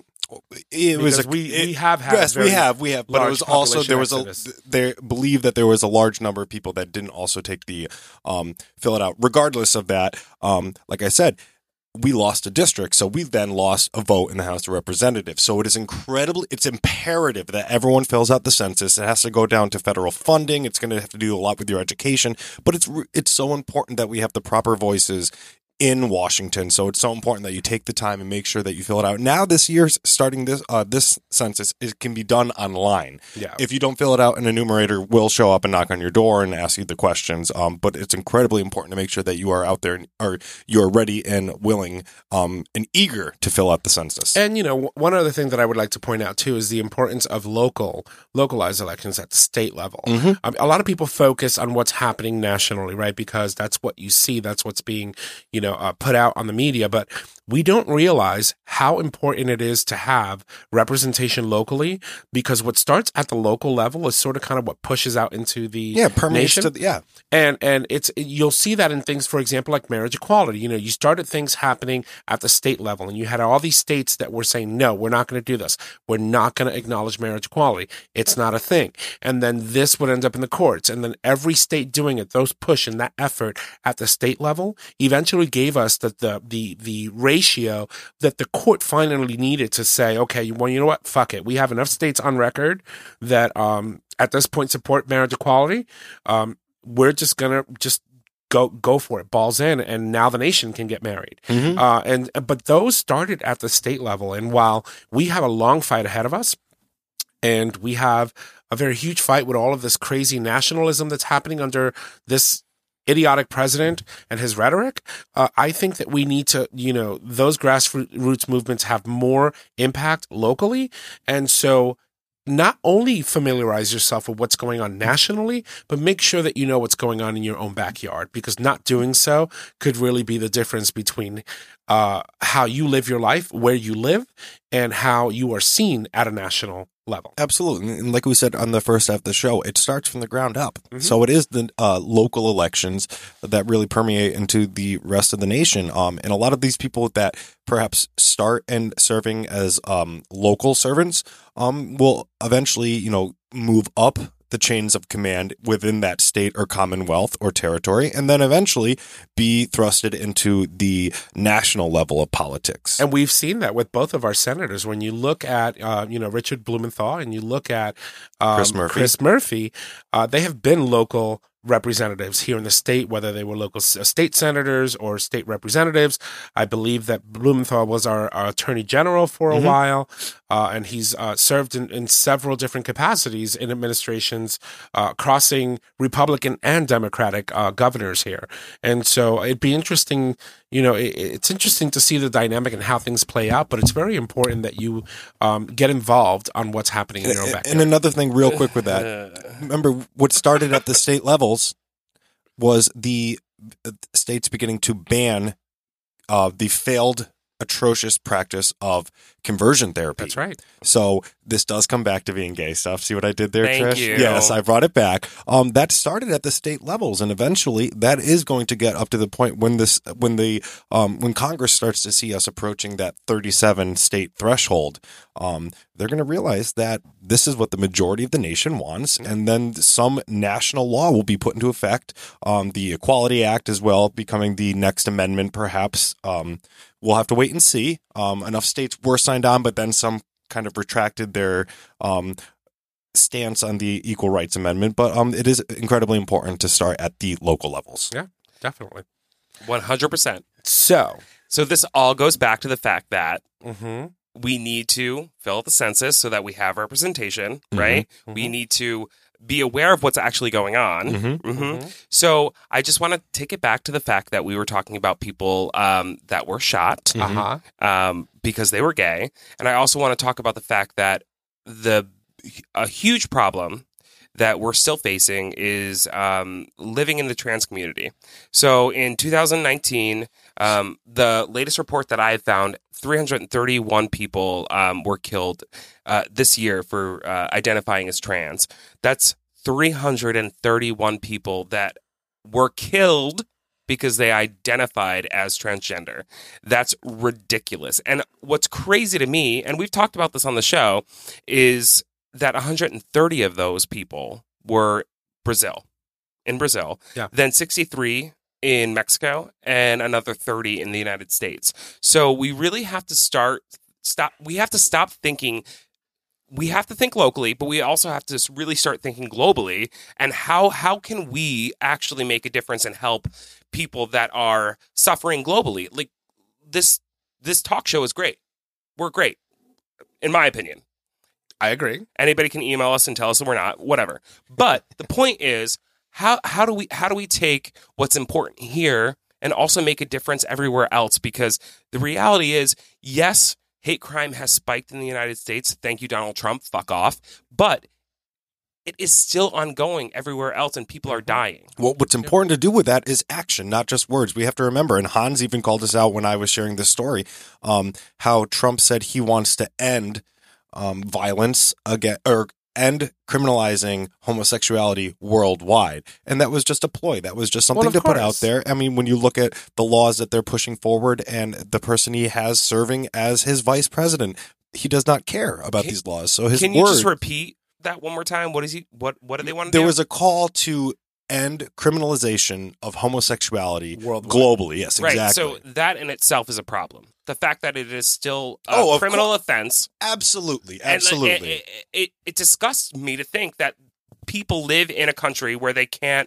[SPEAKER 2] We have, but it was also they believe that there was a large number of people that didn't also take the fill it out. Regardless of that, like I said, we lost a district, so we then lost a vote in the House of Representatives. So it's imperative that everyone fills out the census. It has to go down to federal funding. It's going to have to do a lot with your education, but it's so important that we have the proper voices in Washington. So it's so important that you take the time and make sure that you fill it out. Now this year, starting this census, it can be done online.
[SPEAKER 4] Yeah.
[SPEAKER 2] If you don't fill it out, an enumerator will show up and knock on your door and ask you the questions. But it's incredibly important to make sure that you are out there or you're ready and willing and eager to fill out the census.
[SPEAKER 4] And, one other thing that I would like to point out too is the importance of localized elections at the state level. Mm-hmm. A lot of people focus on what's happening nationally, right? Because that's what you see. That's what's being, put out on the media, but we don't realize how important it is to have representation locally, because what starts at the local level is sort of kind of what pushes out into the nation. And you'll see that in things, for example, like marriage equality. You started things happening at the state level, and you had all these states that were saying, no, we're not going to do this. We're not going to acknowledge marriage equality. It's not a thing. And then this would end up in the courts. And then every state doing it, those push and that effort at the state level eventually gave us the ratio that the court finally needed to say, okay, well, you know what? Fuck it. We have enough states on record that at this point support marriage equality. We're just going to go for it, balls in, and now the nation can get married. But those started at the state level, and while we have a long fight ahead of us, and we have a very huge fight with all of this crazy nationalism that's happening under this idiotic president and his rhetoric, I think that we need to, those grassroots movements have more impact locally. And so not only familiarize yourself with what's going on nationally, but make sure that you know what's going on in your own backyard, because not doing so could really be the difference between how you live your life, where you live, and how you are seen at a national level.
[SPEAKER 2] Absolutely. And like we said on the first half of the show, it starts from the ground up. So it is the local elections that really permeate into the rest of the nation. And a lot of these people that perhaps start and serving as local servants will eventually, move up the chains of command within that state or commonwealth or territory, and then eventually be thrusted into the national level of politics.
[SPEAKER 4] And we've seen that with both of our senators. When you look at, Richard Blumenthal and you look at Chris Murphy, they have been local representatives here in the state, whether they were local state senators or state representatives. I believe that Blumenthal was our attorney general for a while, and he's served in several different capacities in administrations, crossing Republican and Democratic governors here. And so it'd be interesting, it's interesting to see the dynamic and how things play out, but it's very important that you get involved on what's happening in your own backyard.
[SPEAKER 2] And another thing real quick with that, remember what started at the state levels was the states beginning to ban the failed, atrocious practice of conversion therapy.
[SPEAKER 4] That's right.
[SPEAKER 2] So this does come back to being gay stuff. See what I did there,
[SPEAKER 1] Thank
[SPEAKER 2] Trish?
[SPEAKER 1] you.
[SPEAKER 2] Yes, I brought it back. That started at the state levels, and eventually that is going to get up to the point when Congress starts to see us approaching that 37 state threshold. They're going to realize that this is what the majority of the nation wants, and then some national law will be put into effect. The Equality Act as well, becoming the next amendment, perhaps. We'll have to wait and see. Enough states were signed on, but then some kind of retracted their stance on the Equal Rights Amendment. But it is incredibly important to start at the local levels.
[SPEAKER 4] Yeah, definitely.
[SPEAKER 1] 100%.
[SPEAKER 4] So
[SPEAKER 1] this all goes back to the fact that we need to fill out the census so that we have representation, right? We need to be aware of what's actually going on. So I just want to take it back to the fact that we were talking about people that were shot because they were gay. And I also want to talk about the fact that a huge problem that we're still facing is living in the trans community. So in 2019, the latest report that I have found, 331 people were killed this year for identifying as trans. That's 331 people that were killed because they identified as transgender. That's ridiculous. And what's crazy to me, and we've talked about this on the show, is that 130 of those people were in Brazil, then 63 in Mexico, and another 30 in the United States. So we really have to stop thinking. We have to think locally, but we also have to really start thinking globally. And how can we actually make a difference and help people that are suffering globally? Like this talk show is great. We're great, in my opinion.
[SPEAKER 4] I agree.
[SPEAKER 1] Anybody can email us and tell us that we're not, whatever. But the point is, how do we take what's important here and also make a difference everywhere else? Because the reality is, yes, hate crime has spiked in the United States. Thank you, Donald Trump. Fuck off. But it is still ongoing everywhere else, and people are dying.
[SPEAKER 2] Well, what's important to do with that is action, not just words. We have to remember, and Hans even called us out when I was sharing this story, how Trump said he wants to end violence again, or end criminalizing homosexuality worldwide. And that was just a ploy. That was just something to put out there. I mean, when you look at the laws that they're pushing forward and the person he has serving as his vice president, he does not care about these laws. So his
[SPEAKER 1] Can you just repeat that one more time? What do they want to do?
[SPEAKER 2] There was a call to end criminalization of homosexuality globally. Yes,
[SPEAKER 1] right.
[SPEAKER 2] exactly.
[SPEAKER 1] So that in itself is a problem. The fact that it is still a criminal offense.
[SPEAKER 2] Absolutely.
[SPEAKER 1] And it disgusts me to think that people live in a country where they can't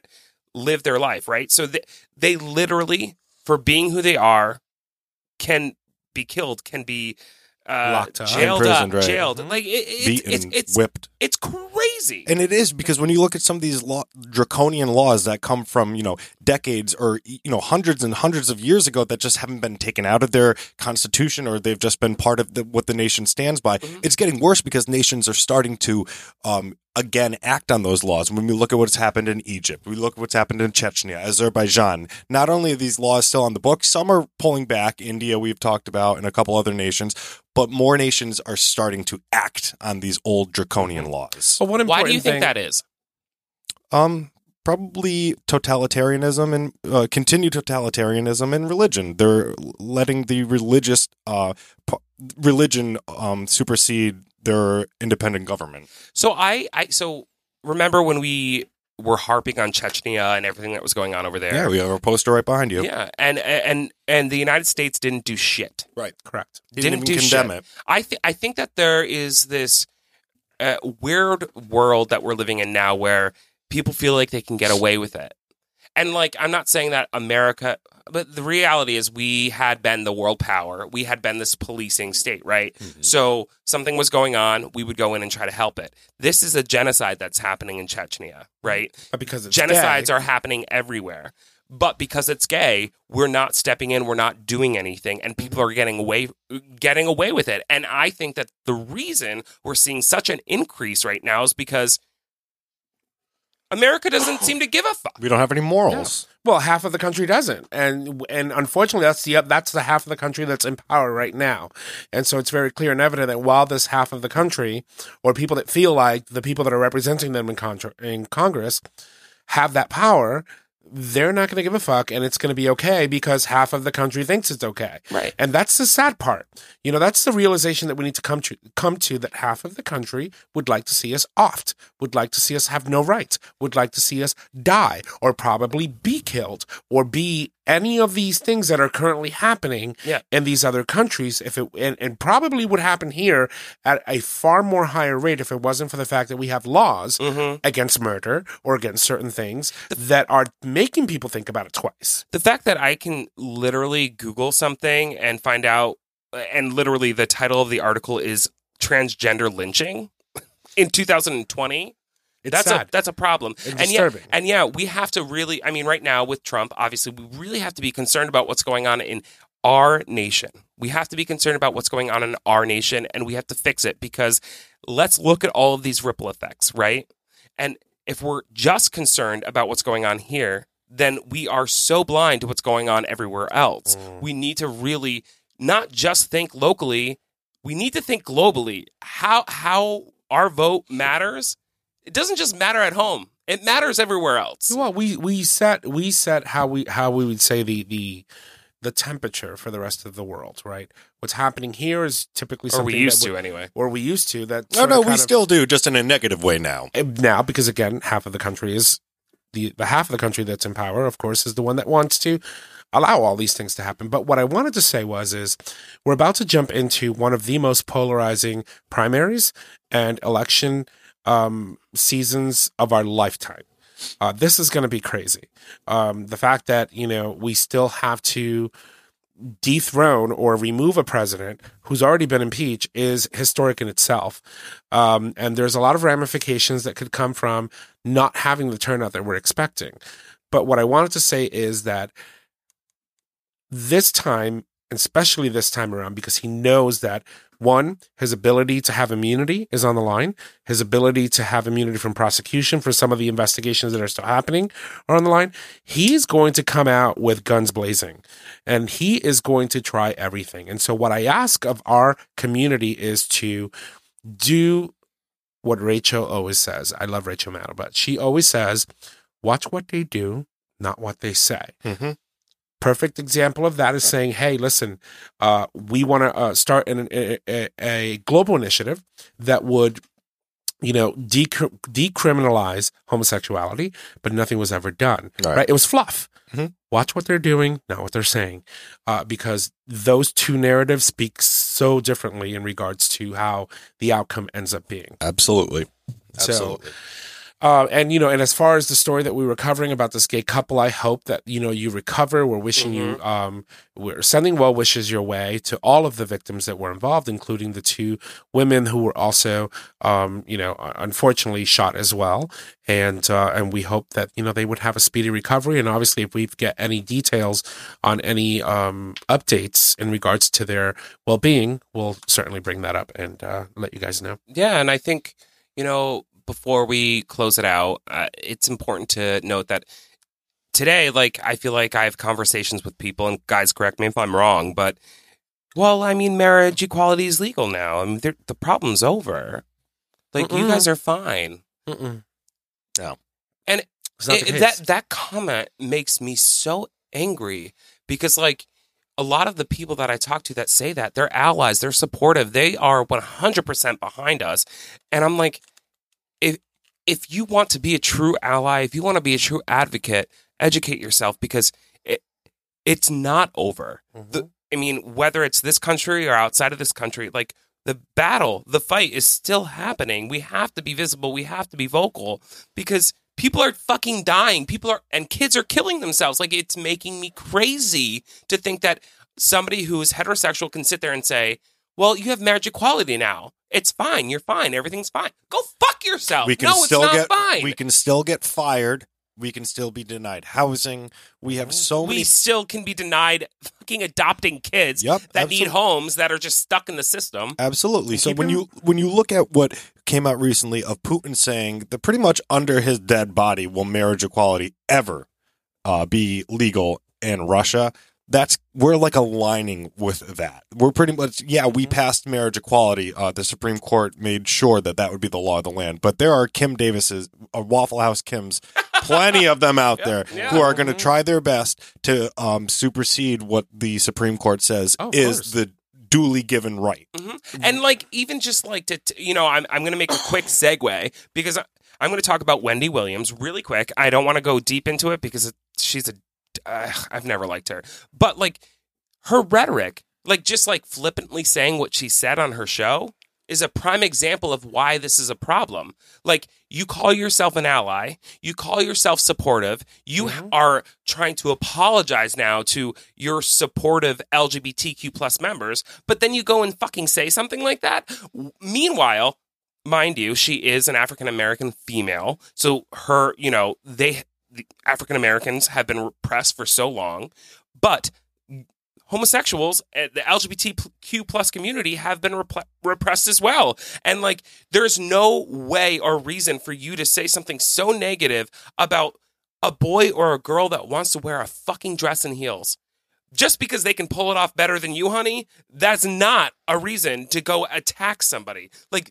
[SPEAKER 1] live their life, right? So they literally, for being who they are, can be killed, can be
[SPEAKER 4] Locked up.
[SPEAKER 1] jailed
[SPEAKER 2] Imprisoned,
[SPEAKER 1] up,
[SPEAKER 2] right.
[SPEAKER 1] jailed. Like
[SPEAKER 2] Beaten,
[SPEAKER 1] it's
[SPEAKER 2] whipped.
[SPEAKER 1] It's crazy.
[SPEAKER 2] And it is, because when you look at some of these draconian laws that come from, decades or, hundreds and hundreds of years ago that just haven't been taken out of their constitution, or they've just been part of what the nation stands by, it's getting worse because nations are starting to, again, act on those laws. When we look at what's happened in Egypt, we look at what's happened in Chechnya, Azerbaijan, not only are these laws still on the books, some are pulling back. India, we've talked about, and a couple other nations, but more nations are starting to act on these old draconian laws.
[SPEAKER 4] But one
[SPEAKER 1] Why
[SPEAKER 4] important
[SPEAKER 1] do you think
[SPEAKER 4] thing-
[SPEAKER 1] that is?
[SPEAKER 2] Probably totalitarianism and continued totalitarianism and religion. They're letting the religion supersede their independent government.
[SPEAKER 1] So so remember when we were harping on Chechnya and everything that was going on over there?
[SPEAKER 2] Yeah, we have our poster right behind you.
[SPEAKER 1] Yeah, and the United States didn't do shit.
[SPEAKER 2] Right.
[SPEAKER 4] Correct.
[SPEAKER 2] Didn't
[SPEAKER 1] do
[SPEAKER 2] even condemn
[SPEAKER 1] shit.
[SPEAKER 2] it.
[SPEAKER 1] I think that there is this weird world that we're living in now where people feel like they can get away with it. And like, I'm not saying that America, but the reality is we had been the world power. We had been this policing state, right?
[SPEAKER 2] Mm-hmm.
[SPEAKER 1] So something was going on, we would go in and try to help it. This is a genocide that's happening in Chechnya, right?
[SPEAKER 4] But because it's
[SPEAKER 1] Genocides
[SPEAKER 4] gay,
[SPEAKER 1] are happening everywhere. But because it's gay, we're not stepping in, we're not doing anything, and people are getting away with it. And I think that the reason we're seeing such an increase right now is because America doesn't seem to give a fuck.
[SPEAKER 2] We don't have any morals.
[SPEAKER 4] well, half of the country doesn't, and unfortunately, that's the half of the country that's in power right now. And so it's very clear and evident that while this half of the country, or people that feel like the people that are representing them in Congress, have that power, they're not going to give a fuck, and it's going to be okay because half of the country thinks it's okay.
[SPEAKER 1] Right.
[SPEAKER 4] And that's the sad part. That's the realization that we need to come to, that half of the country would like to see us offed, would like to see us have no rights, would like to see us die, or probably be killed, or be any of these things that are currently happening in these other countries, and probably would happen here at a far more higher rate if it wasn't for the fact that we have laws against murder or against certain things that are making people think about it twice.
[SPEAKER 1] The fact that I can literally Google something and find out, and literally the title of the article is transgender lynching in 2020.
[SPEAKER 4] It's sad.
[SPEAKER 1] That's a problem.
[SPEAKER 4] And
[SPEAKER 1] and
[SPEAKER 4] disturbing.
[SPEAKER 1] we have to really, right now with Trump, obviously we really have to be concerned about what's going on in our nation. We have to be concerned about what's going on in our nation, and we have to fix it, because let's look at all of these ripple effects, right? And if we're just concerned about what's going on here, then we are so blind to what's going on everywhere else. We need to really not just think locally, we need to think globally. How our vote matters. It doesn't just matter at home. It matters everywhere else.
[SPEAKER 4] Well, we set how we would say the temperature for the rest of the world, right? What's happening here is typically
[SPEAKER 1] Or
[SPEAKER 4] something
[SPEAKER 1] we used to anyway.
[SPEAKER 4] Or we used to. That
[SPEAKER 2] We still do, just in a negative way now.
[SPEAKER 4] now, because again, half of the country is the half of the country that's in power, of course, is the one that wants to allow all these things to happen. But what I wanted to say is we're about to jump into one of the most polarizing primaries and election seasons of our lifetime. This is going to be crazy. The fact that, we still have to dethrone or remove a president who's already been impeached is historic in itself. And there's a lot of ramifications that could come from not having the turnout that we're expecting. But what I wanted to say is that this time, especially this time around, because he knows that, one, his ability to have immunity is on the line. His ability to have immunity from prosecution for some of the investigations that are still happening are on the line. He's going to come out with guns blazing, and he is going to try everything. And so what I ask of our community is to do what Rachel always says. I love Rachel Maddow, but she always says, watch what they do, not what they say.
[SPEAKER 2] Mm-hmm.
[SPEAKER 4] Perfect example of that is saying, hey, listen, we want to start a global initiative that would, decriminalize homosexuality, but nothing was ever done. Right? It was fluff.
[SPEAKER 2] Mm-hmm.
[SPEAKER 4] Watch what they're doing, not what they're saying, because those two narratives speak so differently in regards to how the outcome ends up being.
[SPEAKER 2] Absolutely.
[SPEAKER 4] So, And and as far as the story that we were covering about this gay couple, I hope that you recover. We're wishing you, we're sending well wishes your way to all of the victims that were involved, including the 2 women who were also, unfortunately shot as well. And we hope that they would have a speedy recovery. And obviously, if we get any details on any updates in regards to their well-being, we'll certainly bring that up and let you guys know.
[SPEAKER 1] Yeah, and I think before we close it out, it's important to note that today, I feel like I have conversations with people, and guys, correct me if I'm wrong, but, marriage equality is legal now. The problem's over. You guys are fine.
[SPEAKER 4] Mm-mm.
[SPEAKER 2] No.
[SPEAKER 1] And
[SPEAKER 4] It's not the case.
[SPEAKER 1] that comment makes me so angry because, a lot of the people that I talk to that say that, they're allies, they're supportive, they are 100% behind us. And I'm like, if you want to be a true ally, if you want to be a true advocate, educate yourself because it's not over. Whether it's this country or outside of this country, the battle, the fight is still happening. We have to be visible. We have to be vocal because people are fucking dying. And kids are killing themselves. It's making me crazy to think that somebody who is heterosexual can sit there and say, well, you have marriage equality now. It's fine. You're fine. Everything's fine. Go fuck yourself.
[SPEAKER 2] We can
[SPEAKER 1] no,
[SPEAKER 2] still
[SPEAKER 1] it's not fine.
[SPEAKER 2] We can still get fired. We can still be denied housing. We have so many.
[SPEAKER 1] We still can be denied fucking adopting kids
[SPEAKER 2] Yep,
[SPEAKER 1] that
[SPEAKER 2] absolutely.
[SPEAKER 1] need homes that are just stuck in the system.
[SPEAKER 2] Absolutely. So when you look at what came out recently of Putin saying that pretty much under his dead body will marriage equality ever be legal in Russia, we're aligning with that. We're pretty much, we passed marriage equality. The Supreme Court made sure that would be the law of the land. But there are Kim Davises, Waffle House Kims, plenty of them out there who are going to try their best to supersede what the Supreme Court says is the duly given right.
[SPEAKER 1] Mm-hmm. And even just I'm going to make a quick segue because I'm going to talk about Wendy Williams really quick. I don't want to go deep into it because she's I've never liked her, but her rhetoric, just flippantly saying what she said on her show is a prime example of why this is a problem. You call yourself an ally, you call yourself supportive, you are trying to apologize now to your supportive LGBTQ plus members, but then you go and fucking say something like that. Meanwhile, mind you, she is an African-American female, so her, the African Americans have been repressed for so long, but homosexuals, the LGBTQ plus community have been repressed as well. And there's no way or reason for you to say something so negative about a boy or a girl that wants to wear a fucking dress and heels. Just because they can pull it off better than you, honey, that's not a reason to go attack somebody.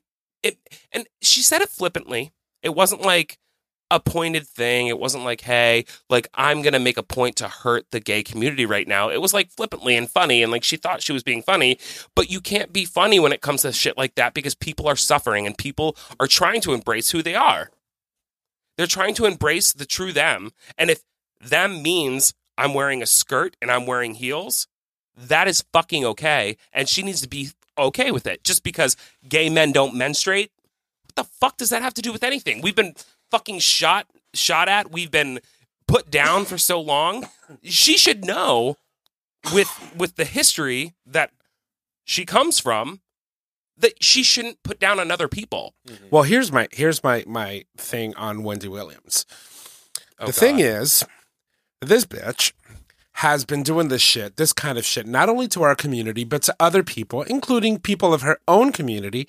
[SPEAKER 1] And she said it flippantly. It wasn't a pointed thing. It wasn't hey, I'm going to make a point to hurt the gay community right now. It was flippantly and funny. And she thought she was being funny, but you can't be funny when it comes to shit like that because people are suffering and people are trying to embrace who they are. They're trying to embrace the true them. And if them means I'm wearing a skirt and I'm wearing heels, that is fucking okay. And she needs to be okay with it. Just because gay men don't menstruate, what the fuck does that have to do with anything? We've been fucking shot at. We've been put down for so long. She should know with the history that she comes from that she shouldn't put down on other people.
[SPEAKER 4] Well, here's my thing on Wendy Williams. The thing is, this bitch has been doing this kind of shit, not only to our community, but to other people, including people of her own community,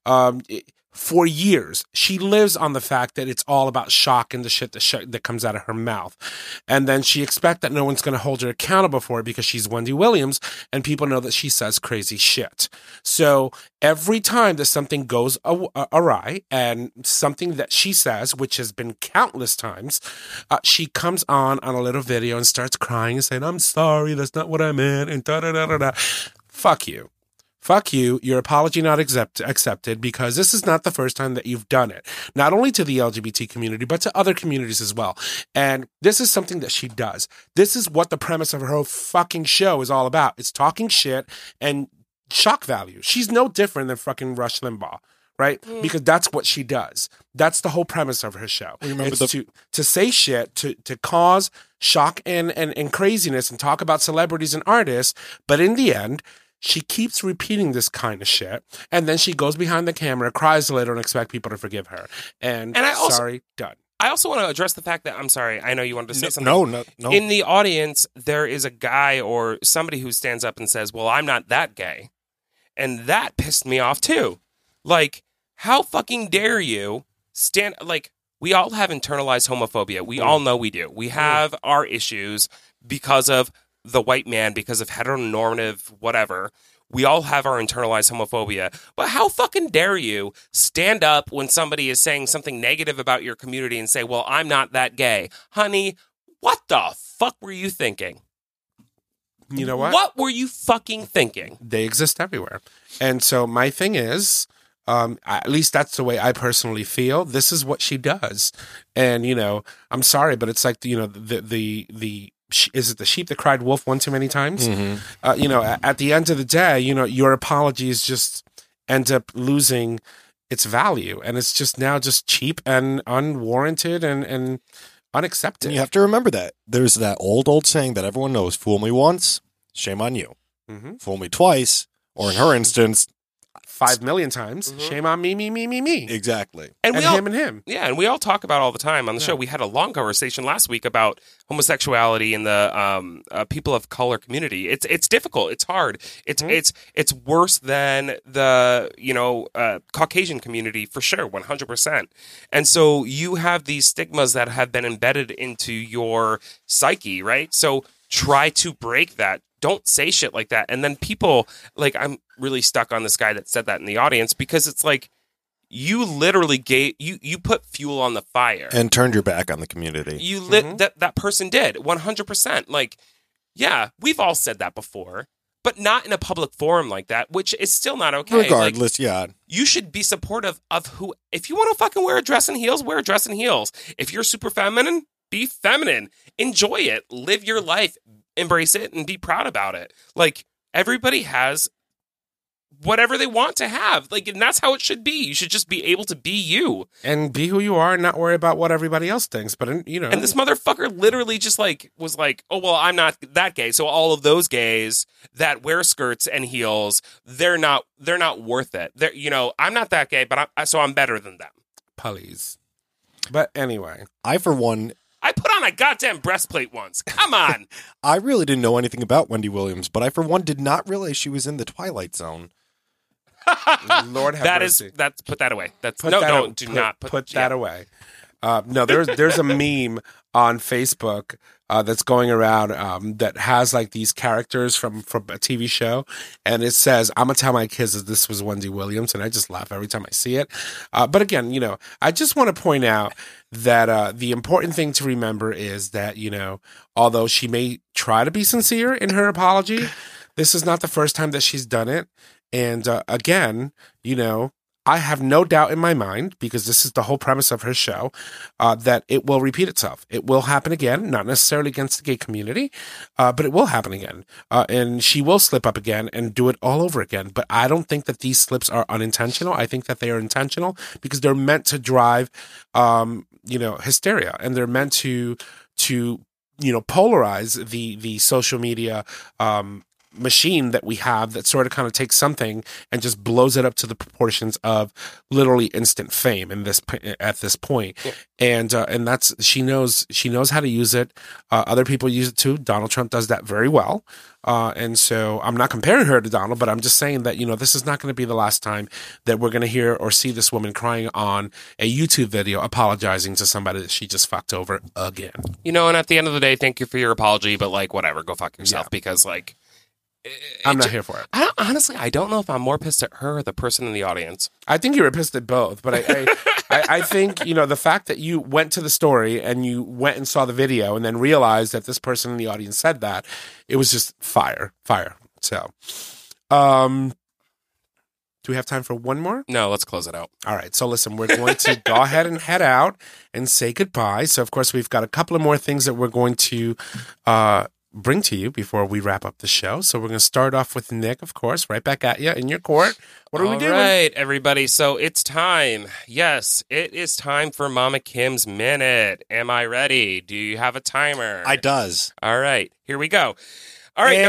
[SPEAKER 4] for years. She lives on the fact that it's all about shock and the shit that comes out of her mouth. And then she expects that no one's going to hold her accountable for it because she's Wendy Williams and people know that she says crazy shit. So every time that something goes awry and something that she says, which has been countless times, she comes on a little video and starts crying and saying, I'm sorry, that's not what I meant, and da-da-da-da-da. Fuck you. Fuck you, your apology not accepted because this is not the first time that you've done it. Not only to the LGBT community, but to other communities as well. And this is something that she does. This is what the premise of her whole fucking show is all about. It's talking shit and shock value. She's no different than fucking Rush Limbaugh. right? Because that's what she does. That's the whole premise of her show.
[SPEAKER 2] Remember
[SPEAKER 4] it's to say shit, to cause shock and craziness and talk about celebrities and artists, but in the end, she keeps repeating this kind of shit, and then she goes behind the camera, cries a little, and expect people to forgive her. And I also, done.
[SPEAKER 1] I also want to address the fact that, I'm sorry, I know you wanted to say something.
[SPEAKER 2] No.
[SPEAKER 1] In the audience, there is a guy or somebody who stands up and says, well, I'm not that gay. And that pissed me off, too. Like, how fucking dare you stand... Like, we all have internalized homophobia. We all know we do. We have our issues because of the white man, because of heteronormative whatever. We all have our internalized homophobia. But how fucking dare you stand up when somebody is saying something negative about your community and say, well, I'm not that gay. Honey, what the fuck were you thinking?
[SPEAKER 4] You know what?
[SPEAKER 1] What were you fucking thinking?
[SPEAKER 4] They exist everywhere. And so my thing is, at least that's the way I personally feel. This is what she does. And, you know, I'm sorry, but it's like, you know, is it the sheep that cried wolf one too many times? Mm-hmm. You know, at the end of the day, you know, your apologies just end up losing its value. And it's just now just cheap and unwarranted and unaccepted.
[SPEAKER 2] And you have to remember that. There's that old saying that everyone knows, fool me once, shame on you. Mm-hmm. Fool me twice, or in her instance,
[SPEAKER 4] 5 million times. Mm-hmm. Shame on me.
[SPEAKER 2] Exactly.
[SPEAKER 4] And him.
[SPEAKER 1] Yeah, and we all talk about all the time on the show. We had a long conversation last week about homosexuality in the people of color community. It's difficult. It's hard. It's worse than the Caucasian community for sure, 100%. And so you have these stigmas that have been embedded into your psyche, right? So try to break that. Don't say shit like that. And then people, like, I'm really stuck on this guy that said that in the audience, because it's like, you literally you put fuel on the fire.
[SPEAKER 2] And turned your back on the community.
[SPEAKER 1] You lit, that person did, 100%. Like, yeah, we've all said that before, but not in a public forum like that, which is still not okay.
[SPEAKER 2] Regardless, yeah.
[SPEAKER 1] You should be supportive of who, if you want to fucking wear a dress and heels, wear a dress and heels. If you're super feminine, be feminine. Enjoy it. Live your life. Embrace it and be proud about it. Like, everybody has whatever they want to have. Like, and that's how it should be. You should just be able to be you.
[SPEAKER 4] And be who you are and not worry about what everybody else thinks. But, you know.
[SPEAKER 1] And this motherfucker literally just, like, was like, oh, well, I'm not that gay. So all of those gays that wear skirts and heels, they're not worth it. They're, you know, I'm not that gay, but so I'm better than them.
[SPEAKER 4] Please. But anyway.
[SPEAKER 2] I, for one...
[SPEAKER 1] I put on a goddamn breastplate once. Come on.
[SPEAKER 2] I really didn't know anything about Wendy Williams, but I, for one, did not realize she was in the Twilight Zone.
[SPEAKER 4] Lord have mercy.
[SPEAKER 1] Put that away.
[SPEAKER 4] Put that away. No, there's a meme on Facebook that's going around that has like these characters from a TV show, and it says, "I'm gonna tell my kids that this was Wendy Williams," and I just laugh every time I see it. But again, you know, I just want to point out that the important thing to remember is that, you know, although she may try to be sincere in her apology, this is not the first time that she's done it. And again, you know, I have no doubt in my mind, because this is the whole premise of her show, that it will repeat itself. It will happen again, not necessarily against the gay community, but it will happen again. And she will slip up again and do it all over again. But I don't think that these slips are unintentional. I think that they are intentional because they're meant to drive, hysteria. And they're meant to polarize the social media machine that we have that sort of kind of takes something and just blows it up to the proportions of literally instant fame at this point. Yeah. And that's, she knows how to use it. Other people use it too. Donald Trump does that very well. And so I'm not comparing her to Donald, but I'm just saying that, you know, this is not going to be the last time that we're going to hear or see this woman crying on a YouTube video apologizing to somebody that she just fucked over again.
[SPEAKER 1] You know, and at the end of the day, thank you for your apology, but like, whatever, go fuck yourself, because like,
[SPEAKER 4] I'm not here for it.
[SPEAKER 1] I don't know if I'm more pissed at her or the person in the audience.
[SPEAKER 4] I think you were pissed at both, but I think, you know, the fact that you went to the story and you went and saw the video and then realized that this person in the audience said that, it was just fire. So, do we have time for one more?
[SPEAKER 1] No, let's close it out.
[SPEAKER 4] All right. So listen, we're going to go ahead and head out and say goodbye. So of course we've got a couple of more things that we're going to bring to you before we wrap up the show. So we're going to start off with Nick, of course, right back at you in your court. What are we doing?
[SPEAKER 1] All right, everybody. So it's time. Yes, it is time for Mama Kim's Minute. Am I ready? Do you have a timer?
[SPEAKER 2] I does.
[SPEAKER 1] All right, here we go. All right,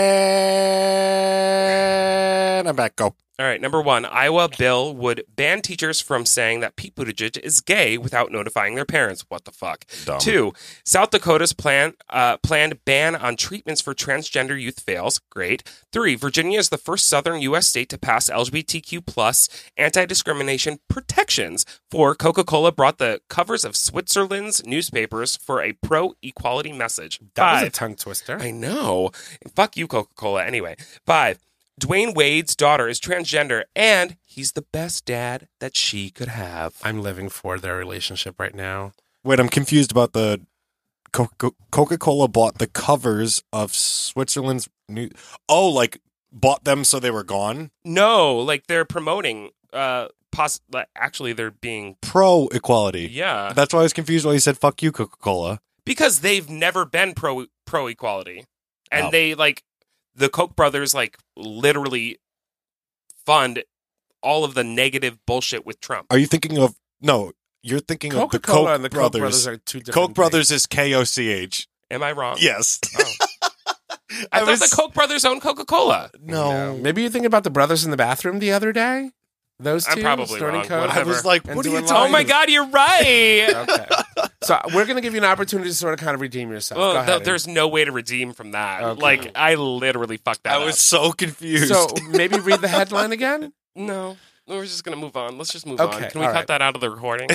[SPEAKER 2] And I'm back. Go.
[SPEAKER 1] All right, number 1, Iowa bill would ban teachers from saying that Pete Buttigieg is gay without notifying their parents. What the fuck?
[SPEAKER 2] Dumb.
[SPEAKER 1] 2, South Dakota's planned ban on treatments for transgender youth fails. Great. 3, Virginia is the first southern U.S. state to pass LGBTQ plus anti-discrimination protections. 4, Coca-Cola brought the covers of Switzerland's newspapers for a pro-equality message.
[SPEAKER 4] That was
[SPEAKER 1] 5,
[SPEAKER 4] a tongue twister.
[SPEAKER 1] I know. Fuck you, Coca-Cola. Anyway, 5, Dwayne Wade's daughter is transgender, and he's the best dad that she could have.
[SPEAKER 4] I'm living for their relationship right now.
[SPEAKER 2] Wait, I'm confused about the Coca-Cola bought the covers of Switzerland's new. Oh, like bought them so they were gone?
[SPEAKER 1] No, like they're promoting. Actually, they're being.
[SPEAKER 2] Pro equality.
[SPEAKER 1] Yeah,
[SPEAKER 2] That's why I was confused why you said "fuck you, Coca-Cola."
[SPEAKER 1] because they've never been pro equality, and
[SPEAKER 2] Oh.
[SPEAKER 1] they the Koch brothers literally fund all of the negative bullshit with Trump.
[SPEAKER 2] Are you thinking of? No, you're thinking of the
[SPEAKER 4] Coca-Cola
[SPEAKER 2] Koch
[SPEAKER 4] and the
[SPEAKER 2] brothers.
[SPEAKER 4] Koch brothers are two different
[SPEAKER 2] Koch
[SPEAKER 4] things.
[SPEAKER 2] brothers is KOCH.
[SPEAKER 1] Am I wrong?
[SPEAKER 2] Yes.
[SPEAKER 1] Oh. I thought the Koch brothers own Coca-Cola.
[SPEAKER 2] No.
[SPEAKER 4] Maybe you're thinking about the brothers in the bathroom the other day? Those two?
[SPEAKER 1] I'm probably
[SPEAKER 4] snorting
[SPEAKER 1] wrong.
[SPEAKER 4] coke
[SPEAKER 1] Whatever.
[SPEAKER 2] I was like,
[SPEAKER 4] and
[SPEAKER 2] what are you
[SPEAKER 4] doing
[SPEAKER 2] talking
[SPEAKER 1] Oh my God, you're right.
[SPEAKER 4] Okay. So we're going to give you an opportunity to sort of kind of redeem yourself. Go
[SPEAKER 1] Well,
[SPEAKER 4] ahead.
[SPEAKER 1] there's no way to redeem from that.
[SPEAKER 4] Okay.
[SPEAKER 1] I literally fucked that
[SPEAKER 2] I
[SPEAKER 1] up.
[SPEAKER 2] was so confused.
[SPEAKER 4] So maybe read the headline again?
[SPEAKER 1] No, we're just going to move on. Let's just move
[SPEAKER 4] Okay,
[SPEAKER 1] on. Can we
[SPEAKER 4] all
[SPEAKER 1] cut
[SPEAKER 4] right.
[SPEAKER 1] that out of the recording?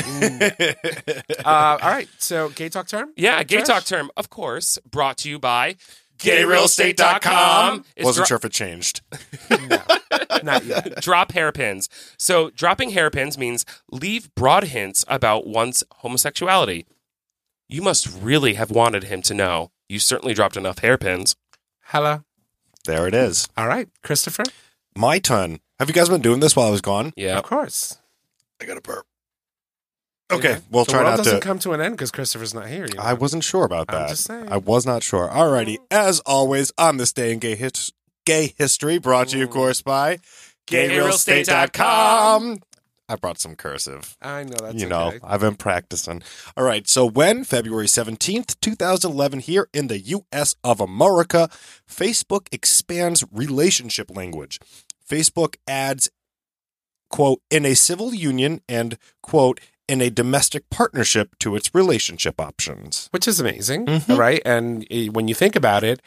[SPEAKER 4] All right. So gay talk term?
[SPEAKER 1] Yeah, Gay
[SPEAKER 4] Trish?
[SPEAKER 1] Talk Term, of course, brought to you by
[SPEAKER 2] GayRealEstate.com.
[SPEAKER 1] It's
[SPEAKER 2] Wasn't
[SPEAKER 1] dro-
[SPEAKER 2] sure if it changed.
[SPEAKER 4] No, not yet.
[SPEAKER 1] Drop hairpins. So dropping hairpins means leave broad hints about one's homosexuality. You must really have wanted him to know. You certainly dropped enough hairpins.
[SPEAKER 4] Hello.
[SPEAKER 2] There it is.
[SPEAKER 4] All right. Christopher?
[SPEAKER 2] My turn. Have you guys been doing this while I was gone?
[SPEAKER 1] Yeah.
[SPEAKER 4] Of course.
[SPEAKER 2] I got a burp. Okay,
[SPEAKER 4] Yeah.
[SPEAKER 2] we'll
[SPEAKER 4] the
[SPEAKER 2] try
[SPEAKER 4] world
[SPEAKER 2] not
[SPEAKER 4] doesn't
[SPEAKER 2] to.
[SPEAKER 4] come to an end because Christopher's not here. You know?
[SPEAKER 2] I wasn't sure about
[SPEAKER 4] I'm
[SPEAKER 2] that.
[SPEAKER 4] just saying.
[SPEAKER 2] I was not sure. Alrighty. As always, on this day in gay history, brought to you, of course, by GayRealEstate.com. I brought some cursive.
[SPEAKER 4] I know that's
[SPEAKER 2] You know,
[SPEAKER 4] okay.
[SPEAKER 2] I've been practicing. All right. So when February 17th, 2011, here in the U.S. of America, Facebook expands relationship language. Facebook adds, quote, in a civil union and, quote, in a domestic partnership to its relationship options.
[SPEAKER 4] Which is amazing,
[SPEAKER 2] Mhm.
[SPEAKER 4] right? And when you think about it,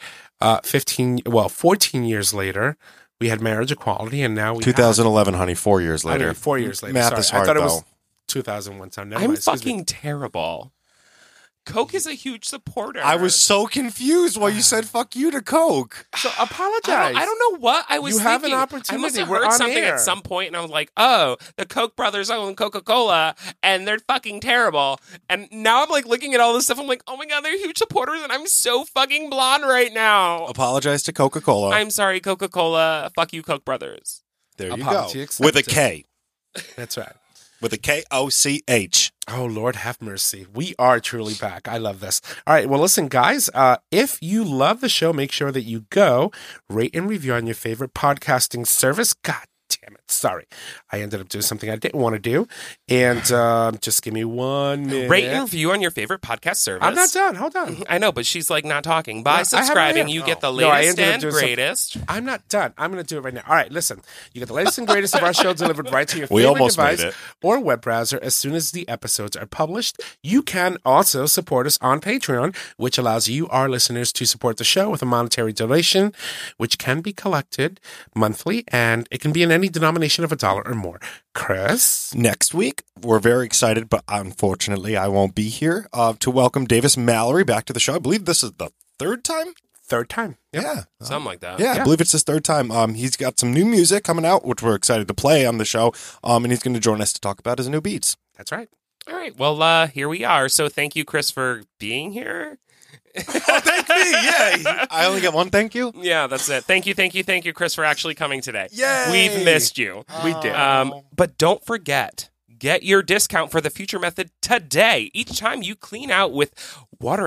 [SPEAKER 4] 14 years later, we had marriage equality, and now we
[SPEAKER 2] 2011, honey, 4 years
[SPEAKER 4] have, I
[SPEAKER 2] later.
[SPEAKER 4] mean, 4 years later.
[SPEAKER 2] Math
[SPEAKER 4] Sorry.
[SPEAKER 2] is hard,
[SPEAKER 4] I thought it
[SPEAKER 2] though.
[SPEAKER 4] was 2001 time. Never
[SPEAKER 1] I'm
[SPEAKER 4] mind. Excuse me.
[SPEAKER 1] fucking terrible. Coke is a huge supporter.
[SPEAKER 2] I was so confused why you said fuck you to Coke.
[SPEAKER 4] So apologize.
[SPEAKER 1] I don't know what I was
[SPEAKER 4] You have an
[SPEAKER 1] thinking. I
[SPEAKER 4] opportunity.
[SPEAKER 1] must have
[SPEAKER 4] We're
[SPEAKER 1] heard
[SPEAKER 4] on
[SPEAKER 1] something
[SPEAKER 4] air.
[SPEAKER 1] at some point, and I was like, oh, the Koch brothers own Coca-Cola, and they're fucking terrible. And now I'm looking at all this stuff. I'm like, oh my God, they're huge supporters, and I'm so fucking blonde right now.
[SPEAKER 2] Apologize to Coca-Cola.
[SPEAKER 1] I'm sorry, Coca-Cola. Fuck you, Koch brothers.
[SPEAKER 2] There you
[SPEAKER 4] Apology
[SPEAKER 2] go.
[SPEAKER 4] accepted.
[SPEAKER 2] With a K.
[SPEAKER 4] That's right.
[SPEAKER 2] With a Koch.
[SPEAKER 4] Oh, Lord have mercy. We are truly back. I love this. All right. Well, listen, guys, if you love the show, make sure that you go rate and review on your favorite podcasting service. God damn it. Sorry. I ended up doing something I didn't want to do. And just give me 1 minute.
[SPEAKER 1] Rate and review on your favorite podcast service.
[SPEAKER 4] I'm not done. Hold on.
[SPEAKER 1] I know, but she's not talking.
[SPEAKER 4] No,
[SPEAKER 1] By
[SPEAKER 4] I have it right
[SPEAKER 1] subscribing,
[SPEAKER 4] here.
[SPEAKER 1] you get the
[SPEAKER 4] No, I
[SPEAKER 1] latest
[SPEAKER 4] ended up
[SPEAKER 1] and
[SPEAKER 4] doing something.
[SPEAKER 1] greatest.
[SPEAKER 4] I'm not done. I'm going to do it right now. All right, listen. You get the latest and greatest of our show delivered right to your
[SPEAKER 2] We
[SPEAKER 4] favorite
[SPEAKER 2] almost
[SPEAKER 4] device
[SPEAKER 2] made it.
[SPEAKER 4] or web browser as soon as the episodes are published. You can also support us on Patreon, which allows you, our listeners, to support the show with a monetary donation, which can be collected monthly, and it can be in any denomination of $1 or more. Chris?
[SPEAKER 2] Next week, we're very excited, but unfortunately, I won't be here to welcome Davis Mallory back to the show. I believe this is the third time.
[SPEAKER 4] Third time. Yep.
[SPEAKER 2] Yeah.
[SPEAKER 1] Something like that.
[SPEAKER 2] Yeah, I
[SPEAKER 4] Yeah.
[SPEAKER 2] believe it's his third time. He's got some new music coming out, which we're excited to play on the show. And he's going to join us to talk about his new beats.
[SPEAKER 4] That's right.
[SPEAKER 1] All right. Well, here we are. So thank you, Chris, for being here.
[SPEAKER 2] Thank me. Yeah. I only get one thank you.
[SPEAKER 1] Yeah, that's it. Thank you, Chris, for actually coming today.
[SPEAKER 2] Yay!
[SPEAKER 1] We've missed you.
[SPEAKER 4] We did.
[SPEAKER 1] But don't forget, get your discount for the Future Method today. Each time you clean out with water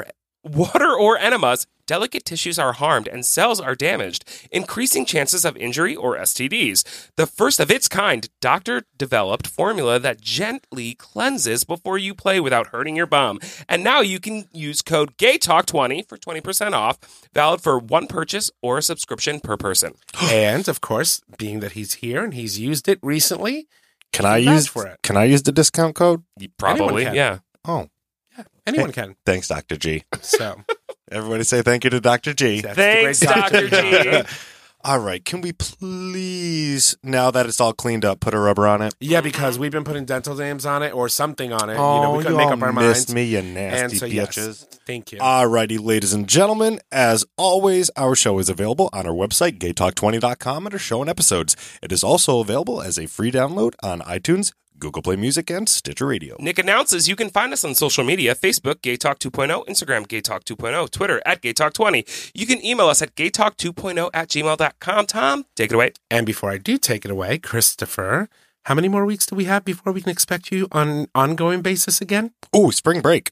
[SPEAKER 1] water, or enemas, delicate tissues are harmed and cells are damaged, increasing chances of injury or STDs. The first of its kind, doctor-developed formula that gently cleanses before you play without hurting your bum. And now you can use code GayTalk20 for 20% off, valid for one purchase or a subscription per person.
[SPEAKER 4] And, of course, being that he's here and he's used it recently,
[SPEAKER 2] Can I use the discount code?
[SPEAKER 1] Probably,
[SPEAKER 4] can.
[SPEAKER 1] yeah.
[SPEAKER 2] Oh,
[SPEAKER 4] anyone can.
[SPEAKER 2] thanks, Dr. G.
[SPEAKER 4] So,
[SPEAKER 2] Everybody say thank you to Dr. G.
[SPEAKER 4] that's
[SPEAKER 1] Thanks,
[SPEAKER 4] the great
[SPEAKER 1] Dr. G.
[SPEAKER 2] All right, can we please, now that it's all cleaned up, put a rubber on it?
[SPEAKER 4] Yeah, because we've been putting dental dams on it or something on it.
[SPEAKER 2] Oh,
[SPEAKER 4] we couldn't make up our minds.
[SPEAKER 2] me, you nasty
[SPEAKER 4] And so,
[SPEAKER 2] bitches.
[SPEAKER 4] yes, thank you.
[SPEAKER 2] All righty, ladies and gentlemen, as always, our show is available on our website, gaytalk20.com, under show and episodes. It is also available as a free download on iTunes, Google Play Music, and Stitcher Radio.
[SPEAKER 1] Nick announces you can find us on social media, Facebook, GayTalk 2.0, Instagram, GayTalk 2.0, Twitter, @GayTalk20. You can email us at gaytalk2.0@gmail.com. Tom, take it away.
[SPEAKER 4] And before I do take it away, Christopher, how many more weeks do we have before we can expect you on an ongoing basis again?
[SPEAKER 2] Ooh, spring break.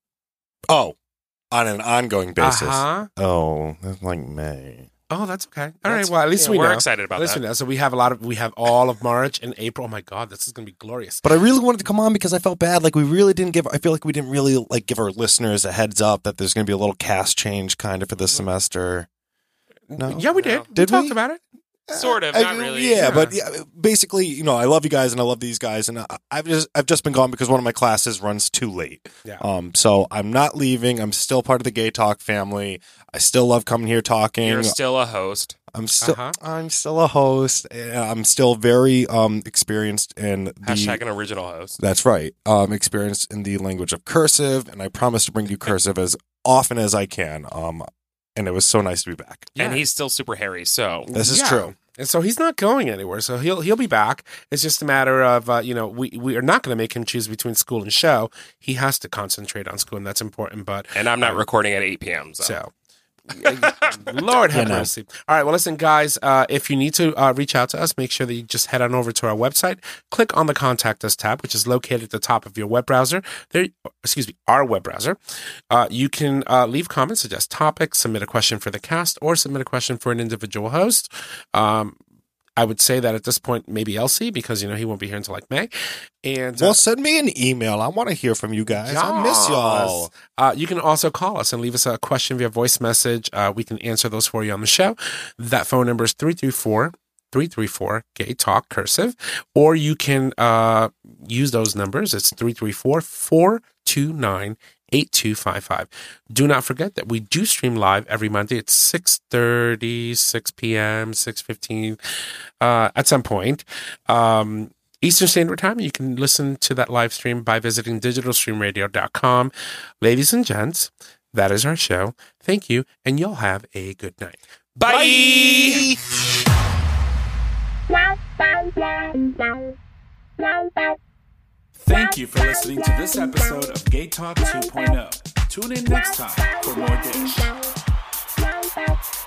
[SPEAKER 2] Oh, on an ongoing basis.
[SPEAKER 4] Uh-huh.
[SPEAKER 2] Oh, that's like May.
[SPEAKER 4] Oh, that's okay. All
[SPEAKER 1] That's-
[SPEAKER 4] right. Well, at least we
[SPEAKER 1] we're
[SPEAKER 4] know.
[SPEAKER 1] excited about
[SPEAKER 4] At least
[SPEAKER 1] that.
[SPEAKER 4] we know. So we have all of March and April. Oh my God, this is going to be glorious.
[SPEAKER 2] But I really wanted to come on because I felt bad. Like I feel like we didn't really give our listeners a heads up that there's going to be a little cast change kind of for this semester. No.
[SPEAKER 4] Yeah, we did.
[SPEAKER 2] Did
[SPEAKER 4] we
[SPEAKER 2] we?
[SPEAKER 4] talked about it.
[SPEAKER 1] Sort of, not really.
[SPEAKER 2] Yeah, but basically, I love you guys and I love these guys, and I've just been gone because one of my classes runs too late.
[SPEAKER 4] Yeah.
[SPEAKER 2] So I'm not leaving. I'm still part of the Gay Talk family. I still love coming here talking.
[SPEAKER 1] You're still a host.
[SPEAKER 2] I'm still a host. I'm still very experienced in the
[SPEAKER 1] Hashtag an original host.
[SPEAKER 2] That's right. Experienced in the language of cursive, and I promise to bring you cursive as often as I can. And it was so nice to be back.
[SPEAKER 1] And he's still super hairy, so.
[SPEAKER 2] This is
[SPEAKER 4] Yeah.
[SPEAKER 2] true.
[SPEAKER 4] And so he's not going anywhere. So he'll be back. It's just a matter of we are not going to make him choose between school and show. He has to concentrate on school, and that's important. But
[SPEAKER 1] And I'm not recording at 8 p.m., so.
[SPEAKER 4] Lord have mercy. All right, well, listen, guys, if you need to reach out to us, make sure that you just head on over to our website, click on the Contact Us tab, which is located at the top of your web browser. Our web browser. You can leave comments, suggest topics, submit a question for the cast, or submit a question for an individual host. I would say that at this point, maybe Elsie, because he won't be here until like May. And
[SPEAKER 2] Well, send me an email. I want to hear from you guys. I miss y'all.
[SPEAKER 4] You can also call us and leave us a question via voice message. We can answer those for you on the show. That phone number is 334-Gay-Talk cursive, or you can use those numbers. It's 334-429-8255. Do not forget that we do stream live every Monday at 6:30, 6 p.m., 6:15, at some point. Eastern Standard Time. You can listen to that live stream by visiting digitalstreamradio.com. Ladies and gents, that is our show. Thank you, and y'all have a good night.
[SPEAKER 1] Bye!
[SPEAKER 3] Thank you for listening to this episode of Gay Talk 2.0. Tune in next time for more dish.